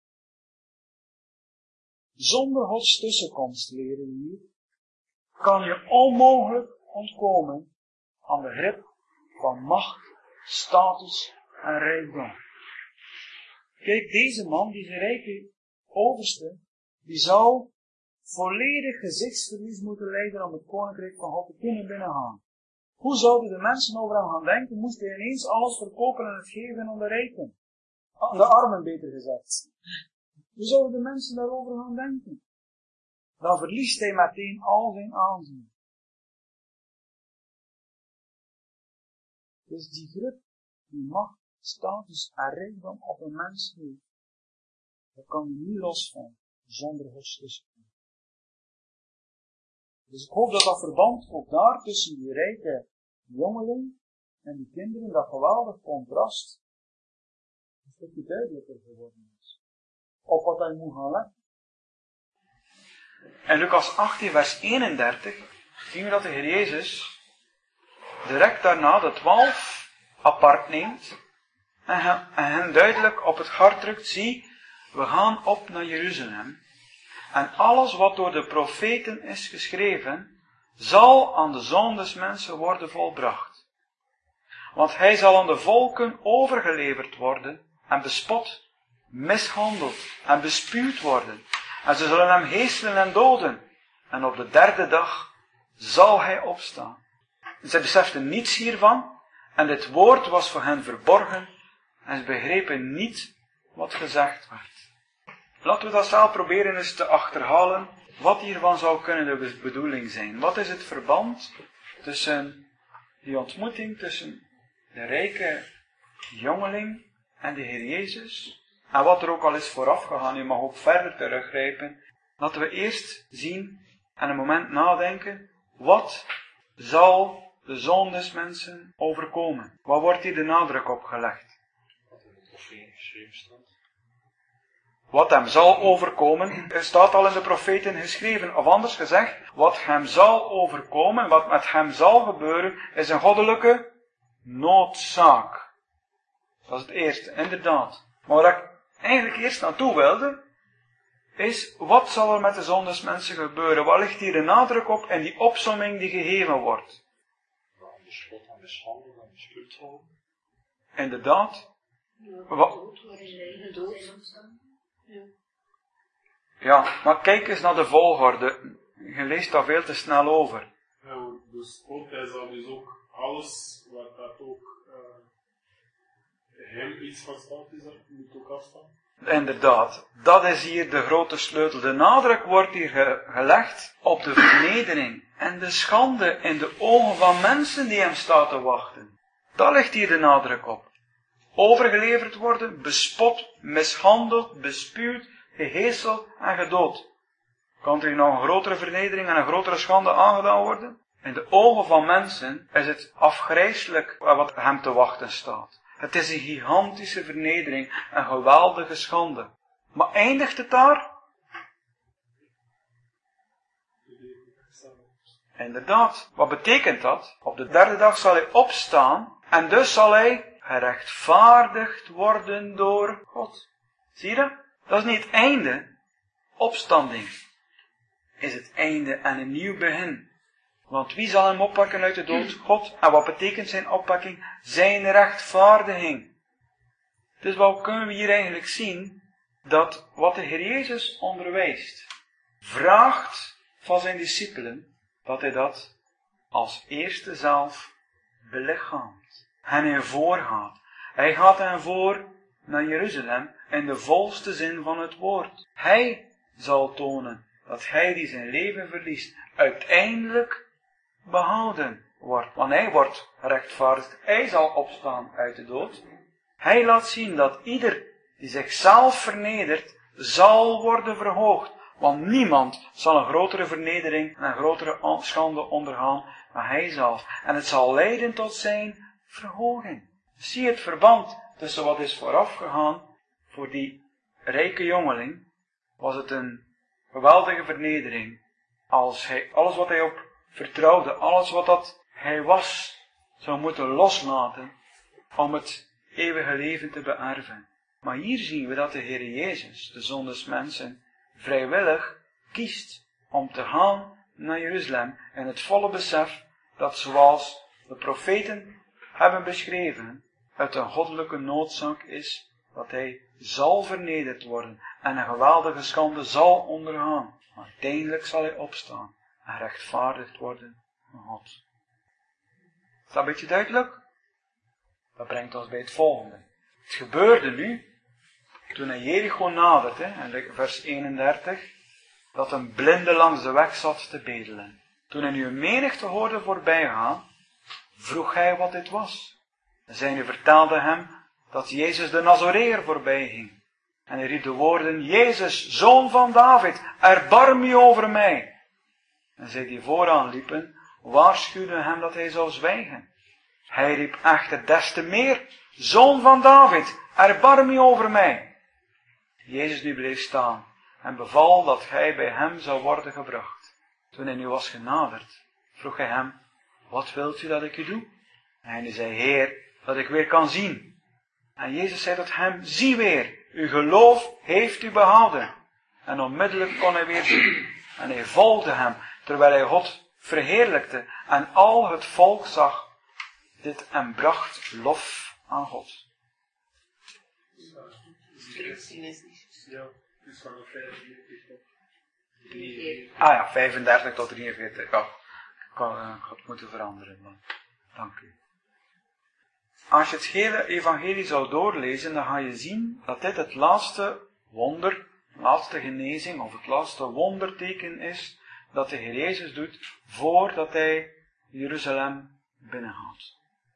Zonder Gods tussenkomst, leren we hier, kan je onmogelijk ontkomen aan de grip van macht, status en rijkdom. Kijk, deze man, deze rijke overste, die zou volledig gezichtsverlies moeten lijden om het koninkrijk van God te kunnen binnengaan. Hoe zouden de mensen over hem gaan denken? Moest hij ineens alles verkopen en het geven aan de rijken? Aan de armen, beter gezegd. Hoe zouden de mensen daarover gaan denken? Dan verliest hij meteen al zijn aanzien. Dus die grip, die macht, status en rijkdom op een mens heeft, dat kan je niet los van, zonder Gods tussenkomst. Dus ik hoop dat dat verband ook daar tussen die rijke jongeling en die kinderen, dat geweldig contrast, een stukje duidelijker geworden is. Op wat hij moet gaan letten. In Lucas achttien vers eenendertig zien we dat de Heer Jezus direct daarna de twaalf apart neemt en hen duidelijk op het hart drukt: zie, we gaan op naar Jeruzalem en alles wat door de profeten is geschreven zal aan de zoon des mensen worden volbracht. Want hij zal aan de volken overgeleverd worden en bespot, mishandeld en bespuwd worden. En ze zullen hem geeselen en doden. En op de derde dag zal hij opstaan. Zij beseften niets hiervan. En dit woord was voor hen verborgen. En ze begrepen niet wat gezegd werd. Laten we dat zelf proberen eens te achterhalen. Wat hiervan zou kunnen de bedoeling zijn. Wat is het verband tussen die ontmoeting tussen de rijke jongeling en de Heer Jezus? En wat er ook al is vooraf gegaan, je mag ook verder teruggrijpen. Laten we eerst zien en een moment nadenken. Wat zal de Zoon des Mensen overkomen? Waar wordt hier de nadruk op gelegd? Wat in de profeten geschreven staat. Wat hem zal overkomen, staat al in de profeten geschreven. Of anders gezegd, wat hem zal overkomen, wat met hem zal gebeuren, is een goddelijke noodzaak. Dat is het eerste, inderdaad. Maar waar ik eigenlijk eerst naartoe wilde, is wat zal er met de Zoon des Mensen gebeuren? Wat ligt hier de nadruk op in die opsomming die gegeven wordt? Bespot en mishandeld en bespuwd worden. Inderdaad. Wat? Ja, maar kijk eens naar de volgorde. Je leest daar veel te snel over. Ja, dus God is dat dus ook alles wat dat ook uh, hem iets van staat is, dat moet ook afstaan. Inderdaad, dat is hier de grote sleutel. De nadruk wordt hier ge- gelegd op de vernedering en de schande in de ogen van mensen die hem staan te wachten. Daar ligt hier de nadruk op. Overgeleverd worden, bespot, mishandeld, bespuwd, geheeseld en gedood. Kan er hier nog een grotere vernedering en een grotere schande aangedaan worden? In de ogen van mensen is het afgrijselijk wat hem te wachten staat. Het is een gigantische vernedering, een geweldige schande. Maar eindigt het daar? Inderdaad. Wat betekent dat? Op de derde dag zal hij opstaan en dus zal hij gerechtvaardigd worden door God. Zie je dat? Dat is niet het einde. Opstanding is het einde en een nieuw begin. Want wie zal hem oppakken uit de dood? God. En wat betekent zijn opwekking? Zijn rechtvaardiging. Dus wat kunnen we hier eigenlijk zien? Dat wat de Heer Jezus onderwijst, vraagt van zijn discipelen, dat hij dat als eerste zelf belichaamt. En hen voorgaat. Hij gaat hen voor naar Jeruzalem in de volste zin van het woord. Hij zal tonen dat hij die zijn leven verliest, uiteindelijk behouden wordt. Want hij wordt rechtvaardigd. Hij zal opstaan uit de dood. Hij laat zien dat ieder die zichzelf vernedert, zal worden verhoogd. Want niemand zal een grotere vernedering en een grotere schande ondergaan dan hij zelf. En het zal leiden tot zijn verhoging. Zie het verband tussen wat is voorafgegaan. Voor die rijke jongeling was het een geweldige vernedering. Als hij alles wat hij op vertrouwde, alles wat dat hij was, zou moeten loslaten om het eeuwige leven te beërven. Maar hier zien we dat de Heer Jezus, de Zoon des Mensen, vrijwillig kiest om te gaan naar Jeruzalem en het volle besef dat zoals de profeten hebben beschreven, het een goddelijke noodzaak is dat hij zal vernederd worden en een geweldige schande zal ondergaan. Maar uiteindelijk zal hij opstaan en rechtvaardigd worden van God. Is dat een beetje duidelijk? Dat brengt ons bij het volgende. Het gebeurde nu, toen hij Jericho naderde, in vers eenendertig, dat een blinde langs de weg zat te bedelen. Toen hij nu een menigte hoorde voorbijgaan, vroeg hij wat dit was. En zij vertelde hem dat Jezus de Nazoreër voorbij ging. En hij riep de woorden, Jezus, Zoon van David, erbarm je over mij. En zij die vooraan liepen, waarschuwden hem dat hij zou zwijgen. Hij riep echter des te meer, Zoon van David, erbarm je over mij. Jezus nu bleef staan en beval dat hij bij hem zou worden gebracht. Toen hij nu was genaderd, vroeg hij hem, wat wilt u dat ik u doe? En hij zei, Heer, dat ik weer kan zien. En Jezus zei tot hem, zie weer, uw geloof heeft u behouden. En onmiddellijk kon hij weer zien. En hij volgde hem, terwijl hij God verheerlijkte. En al het volk zag dit en bracht lof aan God. Ah ja, vijfendertig tot drieënveertig. Ja, ik had het moeten veranderen. Maar dank u. Als je het hele evangelie zou doorlezen, dan ga je zien dat dit het laatste wonder, de laatste genezing of het laatste wonderteken is dat de Heer Jezus doet voordat hij Jeruzalem binnengaat.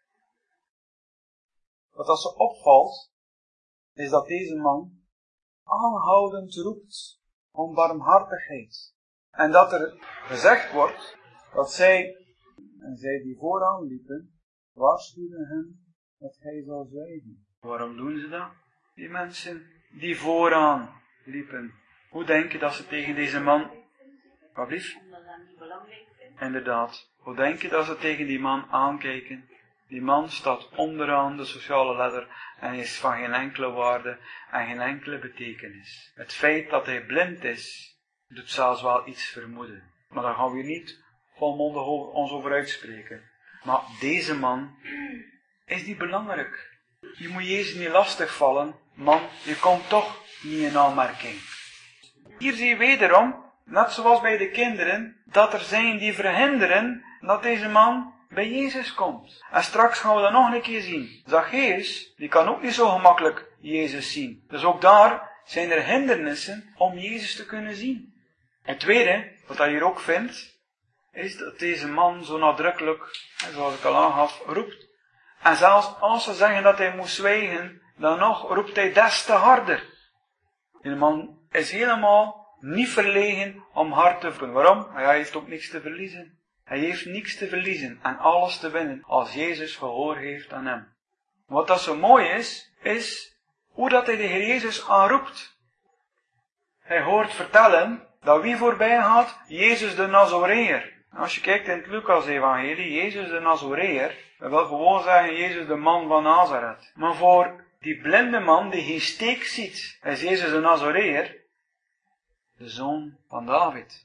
Wat als er opvalt, is dat deze man aanhoudend roept om barmhartigheid. En dat er gezegd wordt dat zij, en zij die vooraan liepen, waarschuwden hem dat hij zou zwijgen. Waarom doen ze dat? Die mensen die vooraan liepen. Hoe denk je dat ze tegen deze man... Wat blieft? Inderdaad. Hoe denk je dat ze tegen die man aankijken? Die man staat onderaan de sociale ladder en is van geen enkele waarde en geen enkele betekenis. Het feit dat hij blind is, doet zelfs wel iets vermoeden. Maar daar gaan we niet volmondig ons over uitspreken. Maar deze man is niet belangrijk. Je moet Jezus niet lastigvallen, man, je komt toch niet in aanmerking. Hier zie je wederom, net zoals bij de kinderen, dat er zijn die verhinderen dat deze man bij Jezus komt. En straks gaan we dat nog een keer zien. Zacchaeus, die kan ook niet zo gemakkelijk Jezus zien. Dus ook daar zijn er hindernissen om Jezus te kunnen zien. Het tweede, wat hij hier ook vindt, is dat deze man zo nadrukkelijk, zoals ik al aangaf, roept. En zelfs als ze zeggen dat hij moet zwijgen, dan nog roept hij des te harder. Die man is helemaal niet verlegen om hard te roepen. Waarom? Hij heeft ook niks te verliezen. Hij heeft niks te verliezen en alles te winnen als Jezus gehoor heeft aan hem. Wat dat zo mooi is, is hoe dat hij de Heer Jezus aanroept. Hij hoort vertellen dat wie voorbij gaat, Jezus de Nazoreër. Als je kijkt in het Lucas-evangelie, Jezus de Nazoreër, dat wil gewoon zeggen Jezus de man van Nazareth. Maar voor die blinde man die geen steek ziet, is Jezus de Nazoreër de zoon van David.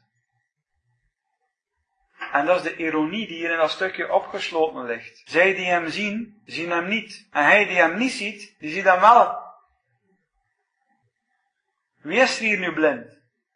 En dat is de ironie die hier in dat stukje opgesloten ligt. Zij die hem zien, zien hem niet. En hij die hem niet ziet, die ziet hem wel. Wie is er hier nu blind?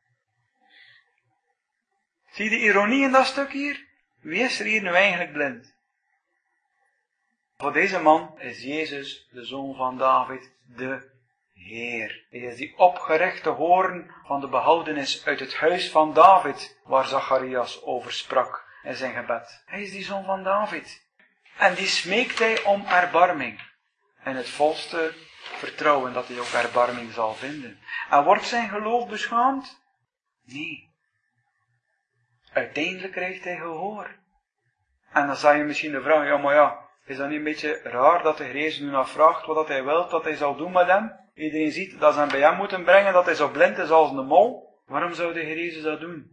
Zie je de ironie in dat stuk hier? Wie is er hier nu eigenlijk blind? Voor deze man is Jezus, de zoon van David, de Heer. Hij is die opgerichte hoorn van de behoudenis uit het huis van David, waar Zacharias over sprak in zijn gebed. Hij is die zoon van David. En die smeekt hij om erbarming. En het volste vertrouwen dat hij ook erbarming zal vinden. En wordt zijn geloof beschaamd? Nee. Uiteindelijk krijgt hij gehoor. En dan zou je misschien de vraag, ja maar ja, Is dat niet een beetje raar dat de Heer Jezus nu nog vraagt wat hij wil, wat hij zal doen met hem? Iedereen ziet dat ze hem bij hem moeten brengen, dat hij zo blind is als een mol. Waarom zou de Heer Jezus dat doen?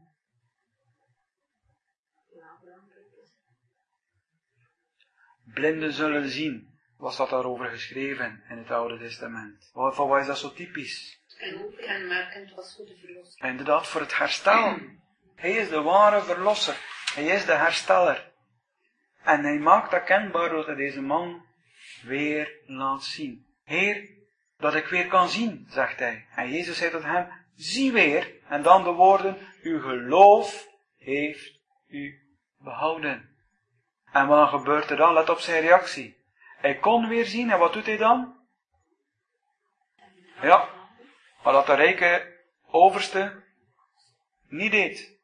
Blinden zullen zien. Was dat daarover geschreven in het Oude Testament? Van wat is dat zo typisch? En ook kenmerkend was voor de verlosser. Inderdaad, voor het herstel. Hij is de ware verlosser. Hij is de hersteller. En hij maakt dat kenbaar doordat hij deze man weer laat zien. Heer, dat ik weer kan zien, zegt hij. En Jezus zei tot hem, zie weer. En dan de woorden, uw geloof heeft u behouden. En wat dan gebeurt er dan? Let op zijn reactie. Hij kon weer zien en wat doet hij dan? Ja, maar dat de rijke overste niet deed.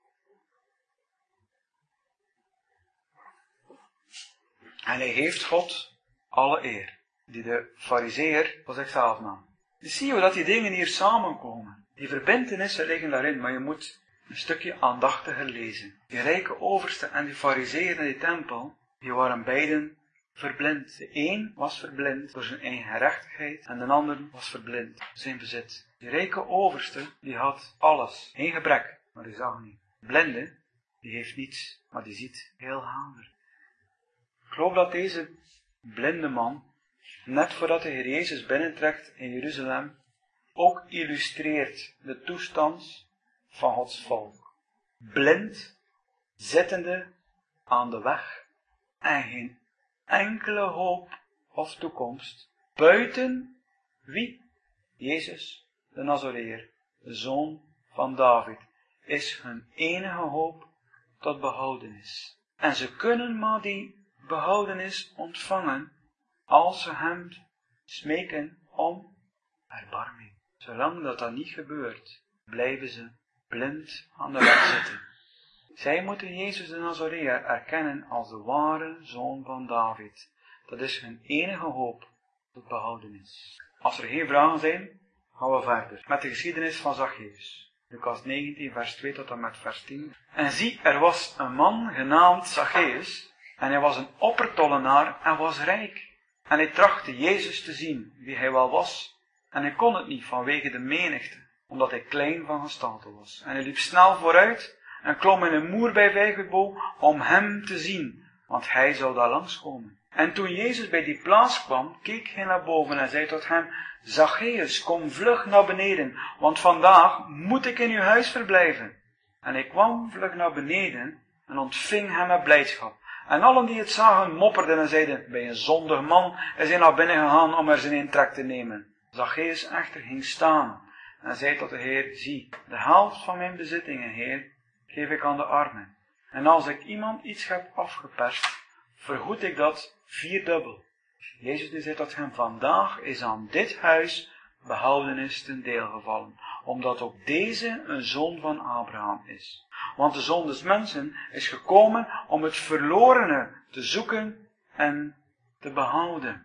En hij geeft God alle eer, die de farizeeër voor zichzelf nam. Dus zie je dat die dingen hier samenkomen. Die verbintenissen liggen daarin, maar je moet een stukje aandachtiger lezen. Die rijke overste en die farizeeër in die tempel, die waren beiden verblind. De een was verblind door zijn eigen gerechtigheid en de ander was verblind door zijn bezit. Die rijke overste, die had alles. Geen gebrek, maar die zag niet. De blinde, die heeft niets, maar die ziet heel helder. Ik geloof dat deze blinde man, net voordat de Heer Jezus binnentrekt in Jeruzalem, ook illustreert de toestand van Gods volk. Blind, zittende aan de weg en geen enkele hoop of toekomst, buiten wie? Jezus, de Nazoreër, de zoon van David, is hun enige hoop tot behoudenis. En ze kunnen maar die behoudenis ontvangen als ze hem smeken om erbarming. Zolang dat dat niet gebeurt, blijven ze blind aan de weg zitten. Zij moeten Jezus de Nazoreër erkennen als de ware zoon van David. Dat is hun enige hoop tot behoudenis. Als er geen vragen zijn, gaan we verder met de geschiedenis van Zacchaeus. Lucas negentien, vers twee tot en met vers tien. En zie, er was een man genaamd Zacchaeus, en hij was een oppertollenaar en was rijk. En hij trachtte Jezus te zien, wie hij wel was. En hij kon het niet vanwege de menigte, omdat hij klein van gestalte was. En hij liep snel vooruit en klom in een moerbijvijgenboom om hem te zien, want hij zou daar langskomen. En toen Jezus bij die plaats kwam, keek hij naar boven en zei tot hem, Zacchaeus, kom vlug naar beneden, want vandaag moet ik in uw huis verblijven. En hij kwam vlug naar beneden en ontving hem met blijdschap. En allen die het zagen mopperden en zeiden, bij een zondig man is hij naar binnen gegaan om er zijn intrek te nemen. Zacchaeus echter ging staan en zei tot de Heer, zie, de helft van mijn bezittingen, Heer, geef ik aan de armen. En als ik iemand iets heb afgeperst, vergoed ik dat vierdubbel. Jezus zei tot hem, vandaag is aan dit huis behoudenis ten deel gevallen, omdat ook deze een zoon van Abraham is. Want de zoon des mensen is gekomen om het verlorene te zoeken en te behouden.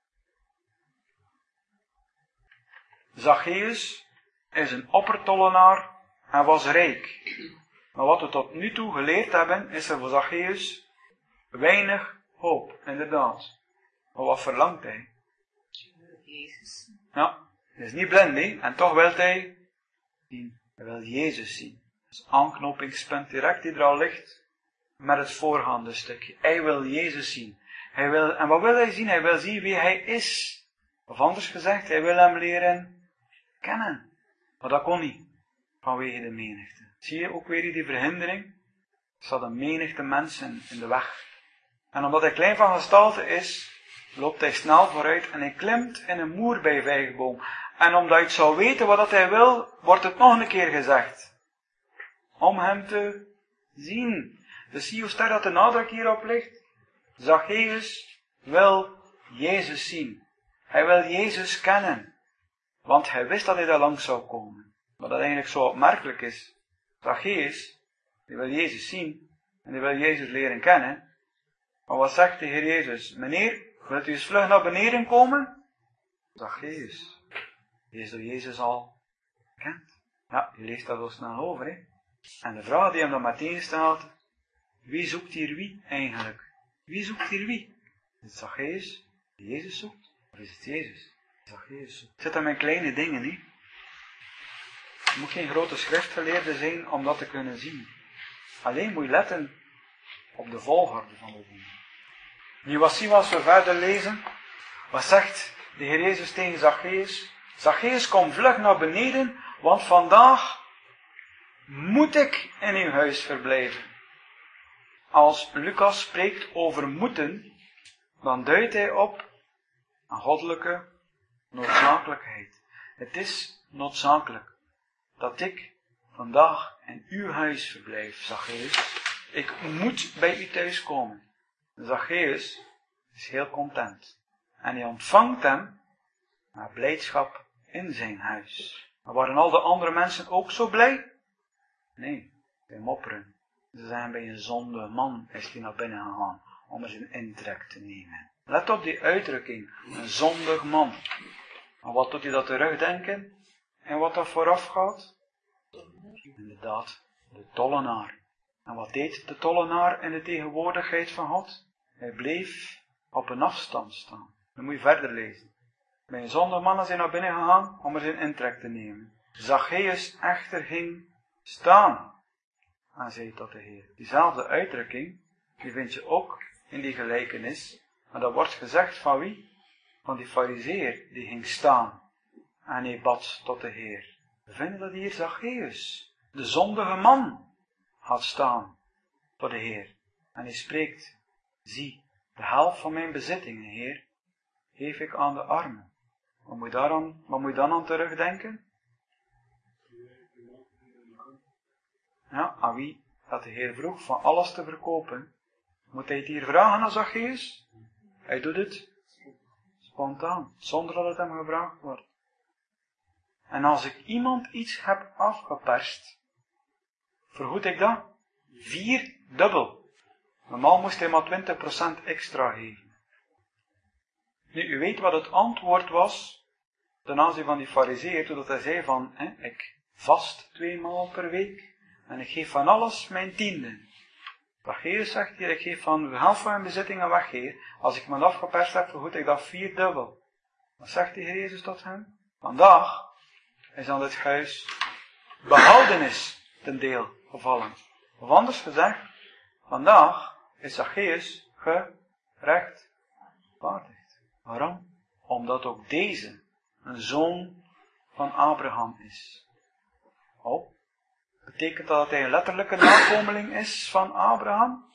Zacchaeus is een oppertollenaar en was rijk. Maar wat we tot nu toe geleerd hebben, is er voor Zacchaeus weinig hoop, inderdaad. Maar wat verlangt hij? Jezus. Ja, hij is niet blind, hè? En toch wil hij zien. Hij wil Jezus zien. Dus aanknopingspunt direct die er al ligt, met het voorgaande stukje. Hij wil Jezus zien. Hij wil, en wat wil hij zien? Hij wil zien wie hij is. Of anders gezegd, hij wil hem leren kennen. Maar dat kon niet, vanwege de menigte. Zie je ook weer die verhindering? Er staat een menigte mensen in de weg. En omdat hij klein van gestalte is, loopt hij snel vooruit en hij klimt in een moerbijvijgenboom. En omdat je het zou weten wat hij wil, wordt het nog een keer gezegd. Om hem te zien. Dus zie hoe sterk dat de nadruk hierop ligt. Zacchaeus wil Jezus zien. Hij wil Jezus kennen. Want hij wist dat hij daar langs zou komen. Wat dat eigenlijk zo opmerkelijk is. Zacchaeus, die wil Jezus zien. En die wil Jezus leren kennen. Maar wat zegt de Heer Jezus? Meneer, wilt u eens vlug naar beneden komen? Zacchaeus. Die is door Jezus al bekend. Ja, je leest dat zo snel over, hè. En de vraag die hem dan meteen stelt. Wie zoekt hier wie eigenlijk? Wie zoekt hier wie? Is het Zacchaeus die Jezus zoekt? Of is het Jezus die Zacchaeus zoekt? Het zit aan mijn kleine dingen, niet? Je moet geen grote schriftgeleerde zijn om dat te kunnen zien. Alleen moet je letten op de volgorde van de dingen. Nu wat zien we als we verder lezen? Wat zegt de Heer Jezus tegen Zacchaeus? Zacchaeus, kom vlug naar beneden, want vandaag moet ik in uw huis verblijven. Als Lucas spreekt over moeten, dan duidt hij op een goddelijke noodzakelijkheid. Het is noodzakelijk dat ik vandaag in uw huis verblijf, Zacchaeus. Ik moet bij u thuis komen. Zacchaeus is heel content. En hij ontvangt hem met blijdschap in zijn huis. Maar waren al de andere mensen ook zo blij? Nee, zij mopperen. Ze zijn bij een zondige man is hij naar binnen gegaan om er zijn intrek te nemen. Let op die uitdrukking, een zondig man. En wat doet hij dat terugdenken? En wat dat vooraf gaat? Inderdaad, de tollenaar. En wat deed de tollenaar in de tegenwoordigheid van God? Hij bleef op een afstand staan. Dan moet je verder lezen. Bij een zondige man is hij naar binnen gegaan om er zijn intrek te nemen. Zacchaeus echter ging staan en zei tot de Heer. Diezelfde uitdrukking, die vind je ook in die gelijkenis. En dat wordt gezegd van wie? Van die farizeer, die ging staan en hij bad tot de Heer. We vinden dat hier Zacchaeus, de zondige man, gaat staan voor de Heer. En hij spreekt, zie, de helft van mijn bezittingen, Heer, geef ik aan de armen. Wat moet je, daaraan, wat moet je dan aan terugdenken? Ja, aan wie dat de Heer vroeg van alles te verkopen. Moet hij het hier vragen aan Zacchaeus? Hij doet het spontaan, zonder dat het hem gevraagd wordt. En als ik iemand iets heb afgeperst, vergoed ik dat? Vier dubbel. Normaal moest hij maar twintig procent extra geven. Nu, u weet wat het antwoord was ten aanzien van die farizeeër, toen hij zei van, hè, ik vast twee maal per week en ik geef van alles mijn tiende. Zacchaeus zegt hier, ik geef van de helft van mijn bezittingen weg, Heer. Als ik me afgeperst heb, vergoed ik dat vier dubbel. Wat zegt de Heer Jezus tot hem? Vandaag is aan dit huis behoudenis ten deel gevallen. Of anders gezegd, vandaag is Zacchaeus gerechtvaardigd. Waarom? Omdat ook deze een zoon van Abraham is. Oh, betekent dat dat hij een letterlijke nakomeling is van Abraham?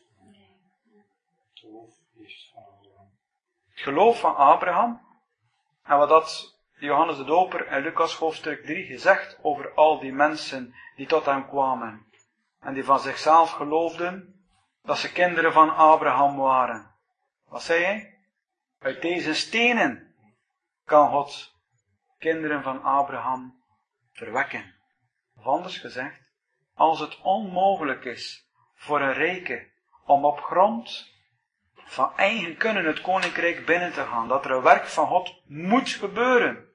Het geloof van Abraham. En wat dat Johannes de Doper in Lucas hoofdstuk drie gezegd over al die mensen die tot hem kwamen. En die van zichzelf geloofden dat ze kinderen van Abraham waren. Wat zei hij? Uit deze stenen kan God kinderen van Abraham verwekken. Of anders gezegd, als het onmogelijk is voor een rijke om op grond van eigen kunnen het koninkrijk binnen te gaan, dat er een werk van God moet gebeuren.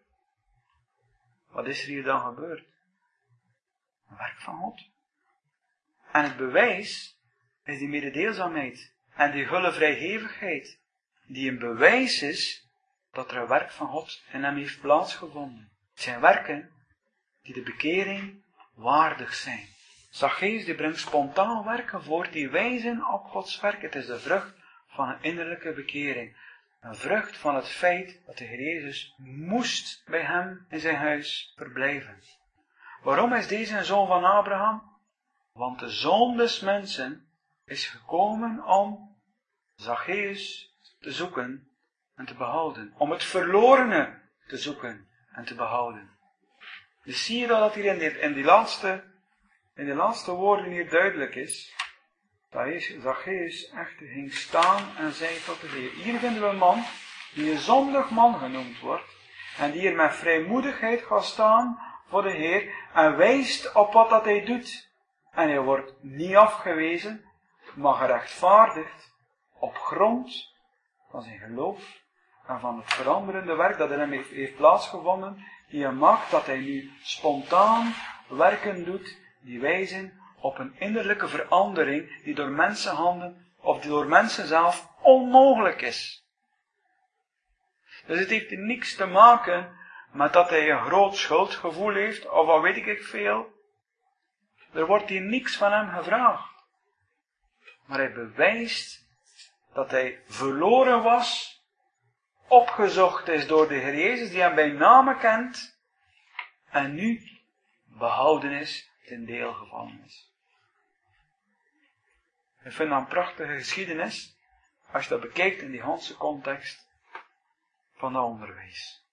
Wat is er hier dan gebeurd? Een werk van God. En het bewijs is die mededeelzaamheid en die gulle vrijgevigheid, die een bewijs is dat er een werk van God in hem heeft plaatsgevonden. Het zijn werken die de bekering waardig zijn. Zacchaeus die brengt spontaan werken voor die wijzen op Gods werk. Het is de vrucht van een innerlijke bekering. Een vrucht van het feit dat de Heer Jezus moest bij hem in zijn huis verblijven. Waarom is deze een zoon van Abraham? Want de zoon des mensen is gekomen om Zacchaeus te zoeken en te behouden. Om het verlorene te zoeken en te behouden. Dus zie je dat dat hier in die, in die, laatste, in die laatste woorden hier duidelijk is. Dat Zacchaeus echter ging staan en zei tot de Heer. Hier vinden we een man die een zondig man genoemd wordt. En die hier met vrijmoedigheid gaat staan voor de Heer en wijst op wat dat hij doet. En hij wordt niet afgewezen, maar gerechtvaardigd op grond van zijn geloof en van het veranderende werk dat in hem heeft, heeft plaatsgevonden, die hem maakt dat hij nu spontaan werken doet, die wijzen op een innerlijke verandering die door mensenhanden of die door mensen zelf onmogelijk is. Dus het heeft niks te maken met dat hij een groot schuldgevoel heeft, of wat weet ik veel. Er wordt hier niks van hem gevraagd. Maar hij bewijst dat hij verloren was, opgezocht is door de Heer Jezus, die hem bij name kent, en nu behouden is, ten deel gevallen is. Ik vind dat een prachtige geschiedenis, als je dat bekijkt in die hele context van dat onderwijs.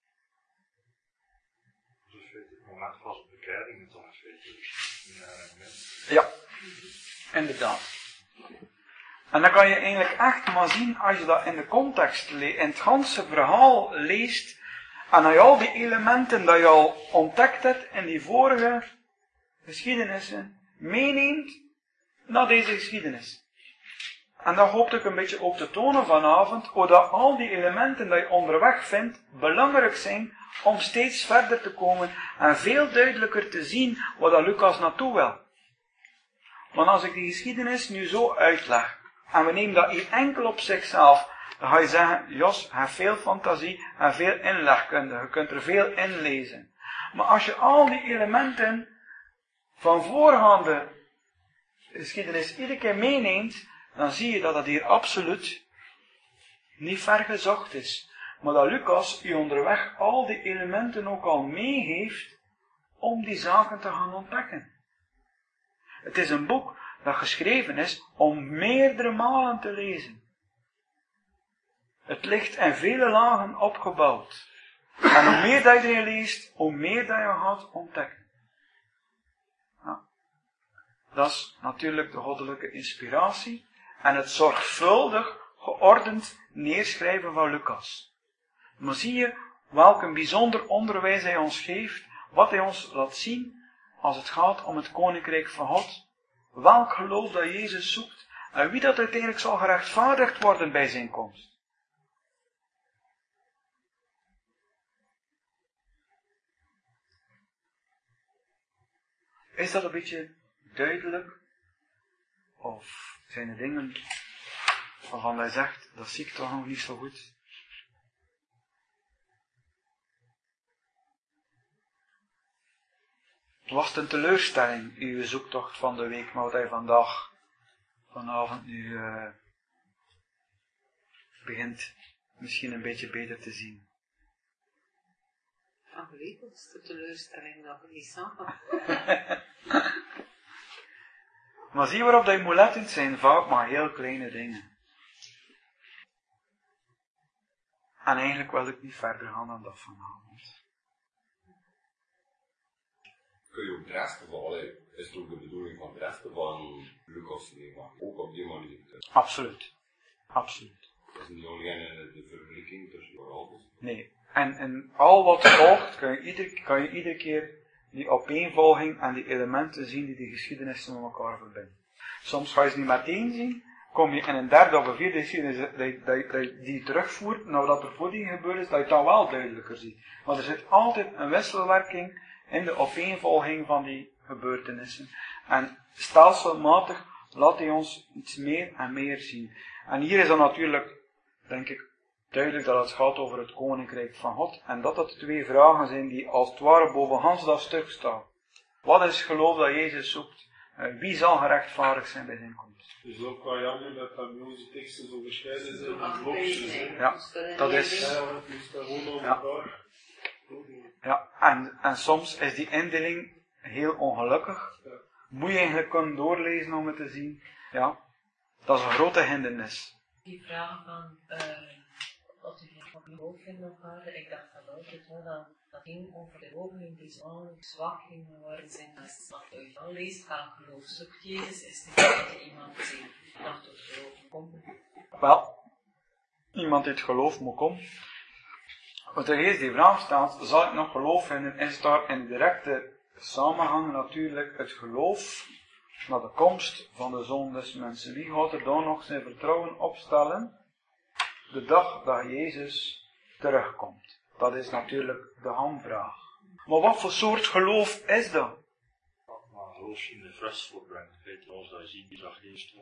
Dus het moment van zijn bekering is dan een feitje. Ja, inderdaad. En dan kan je eigenlijk echt maar zien, als je dat in de context leest, in het ganse verhaal leest, en als je al die elementen dat je al ontdekt hebt in die vorige geschiedenissen, meeneemt naar deze geschiedenis. En dat hoop ik een beetje ook te tonen vanavond, hoe dat al die elementen dat je onderweg vindt, belangrijk zijn om steeds verder te komen en veel duidelijker te zien wat dat Lucas naartoe wil. Want als ik die geschiedenis nu zo uitleg, en we nemen dat hier enkel op zichzelf, dan ga je zeggen, Jos, je hebt veel fantasie en veel inlegkunde, je kunt er veel in lezen. Maar als je al die elementen van voorgaande geschiedenis iedere keer meeneemt, dan zie je dat dat hier absoluut niet ver gezocht is. Maar dat Lucas u onderweg al die elementen ook al meegeeft om die zaken te gaan ontdekken. Het is een boek dat geschreven is om meerdere malen te lezen. Het ligt in vele lagen opgebouwd. En hoe meer dat je erin leest, hoe meer dat je gaat ontdekken. Ja. Dat is natuurlijk de goddelijke inspiratie en het zorgvuldig geordend neerschrijven van Lucas. Maar zie je welk een bijzonder onderwijs hij ons geeft, wat hij ons laat zien als het gaat om het koninkrijk van God, welk geloof dat Jezus zoekt en wie dat uiteindelijk zal gerechtvaardigd worden bij zijn komst. Is dat een beetje duidelijk? Of zijn er dingen waarvan hij zegt, dat zie ik toch nog niet zo goed? Was het een teleurstelling, uw zoektocht van de week, maar wat hij vandaag, vanavond nu uh, begint misschien een beetje beter te zien? Van de week was de teleurstelling dat ik niet zag. Maar zie waarop dat je moet letten, het zijn vaak maar heel kleine dingen. En eigenlijk wil ik niet verder gaan dan dat vanavond. Kun je ook de rest van, is het ook de bedoeling van de rest van Lucas nemen, ook op die manier? Absoluut. Absoluut. Dat is niet alleen de vergelijking tussen de verhalen. Nee. En, en al wat volgt, kan je, ieder, kan je iedere keer die opeenvolging en die elementen zien die die geschiedenissen met elkaar verbinden. Soms ga je ze niet meteen zien, kom je in een derde of een vierde geschiedenis dat je, dat je, dat je die terugvoert naar wat er voordien gebeurd is, dat je het dan wel duidelijker ziet. Maar er zit altijd een wisselwerking in de opeenvolging van die gebeurtenissen. En stelselmatig laat hij ons iets meer en meer zien. En hier is dan natuurlijk, denk ik, duidelijk dat het gaat over het koninkrijk van God. En dat dat twee vragen zijn die als het ware boven Hans dat stuk staan. Wat is geloof dat Jezus zoekt? Wie zal gerechtvaardigd zijn bij zijn komst? Het is ook wel jammer dat dat bij onze teksten zo gescheiden zijn in blokjes. Ja, dat is... Ja, het is gewoon over Ja. elkaar. Ja, en, en soms is die indeling heel ongelukkig. Moet je eigenlijk kunnen doorlezen om het te zien. Ja, dat is een grote hindernis. Die vraag van, uh, wat u van geloof in elkaar, ik dacht dat altijd wel dat dat ging over de ogen die zo zwak gingen worden zijn. Als je al leest van geloof zoekt Jezus, is het niet dat iemand die nog tot geloof komt. Wel, iemand die het geloof moet komen. Want de Geest die vraag stelt, zal ik nog geloof vinden, is daar in directe samenhang natuurlijk het geloof naar de komst van de Zoon des Mensen. Wie gaat er dan nog zijn vertrouwen opstellen de dag dat Jezus terugkomt? Dat is natuurlijk de hamvraag. Maar wat voor soort geloof is dat? Maar geloof je in de fles voorbrengt, weet je, als dat je ziet, die zag Jezus tot,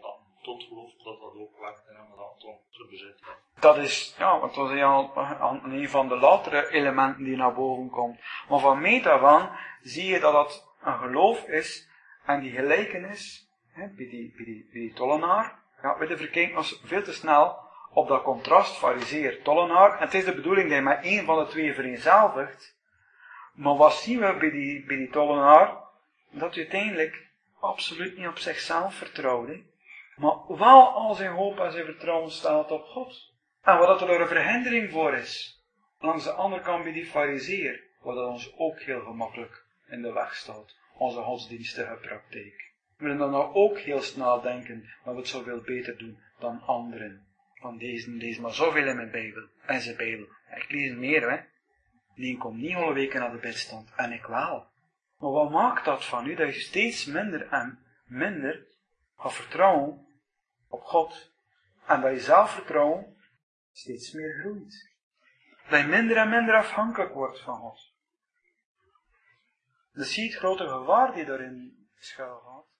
tot geloof dat dat ook werkt en dat dan te bezetten. Dat is, ja, want dat is al een van de latere elementen die naar boven komt. Maar van meet daarvan zie je dat dat een geloof is en die gelijkenis, hè, bij, die, bij, die, bij die tollenaar, ja, we verkijken ons veel te snel op dat contrast farizeer tollenaar. En het is de bedoeling dat je met één van de twee vereenzelvigt. Maar wat zien we bij die, bij die tollenaar? Dat hij uiteindelijk absoluut niet op zichzelf vertrouwde, maar wel al zijn hoop en zijn vertrouwen stelt op God. En wat er een verhindering voor is, langs de andere kant bij die farizeer, wat dat ons ook heel gemakkelijk in de weg staat, onze godsdienstige praktijk. We willen dan nou ook heel snel denken dat we het zoveel beter doen dan anderen. Van deze, deze maar zoveel in mijn Bijbel, en zijn Bijbel. Ik lees meer, hè. Die komt niet alle weken naar de bidstand, en ik wel. Maar wat maakt dat van u, dat je steeds minder en minder gaat vertrouwen op God, en dat je zelfvertrouwen steeds meer groeit. Dat je minder en minder afhankelijk wordt van God. Dus zie je het grote gevaar die daarin schuil gaat.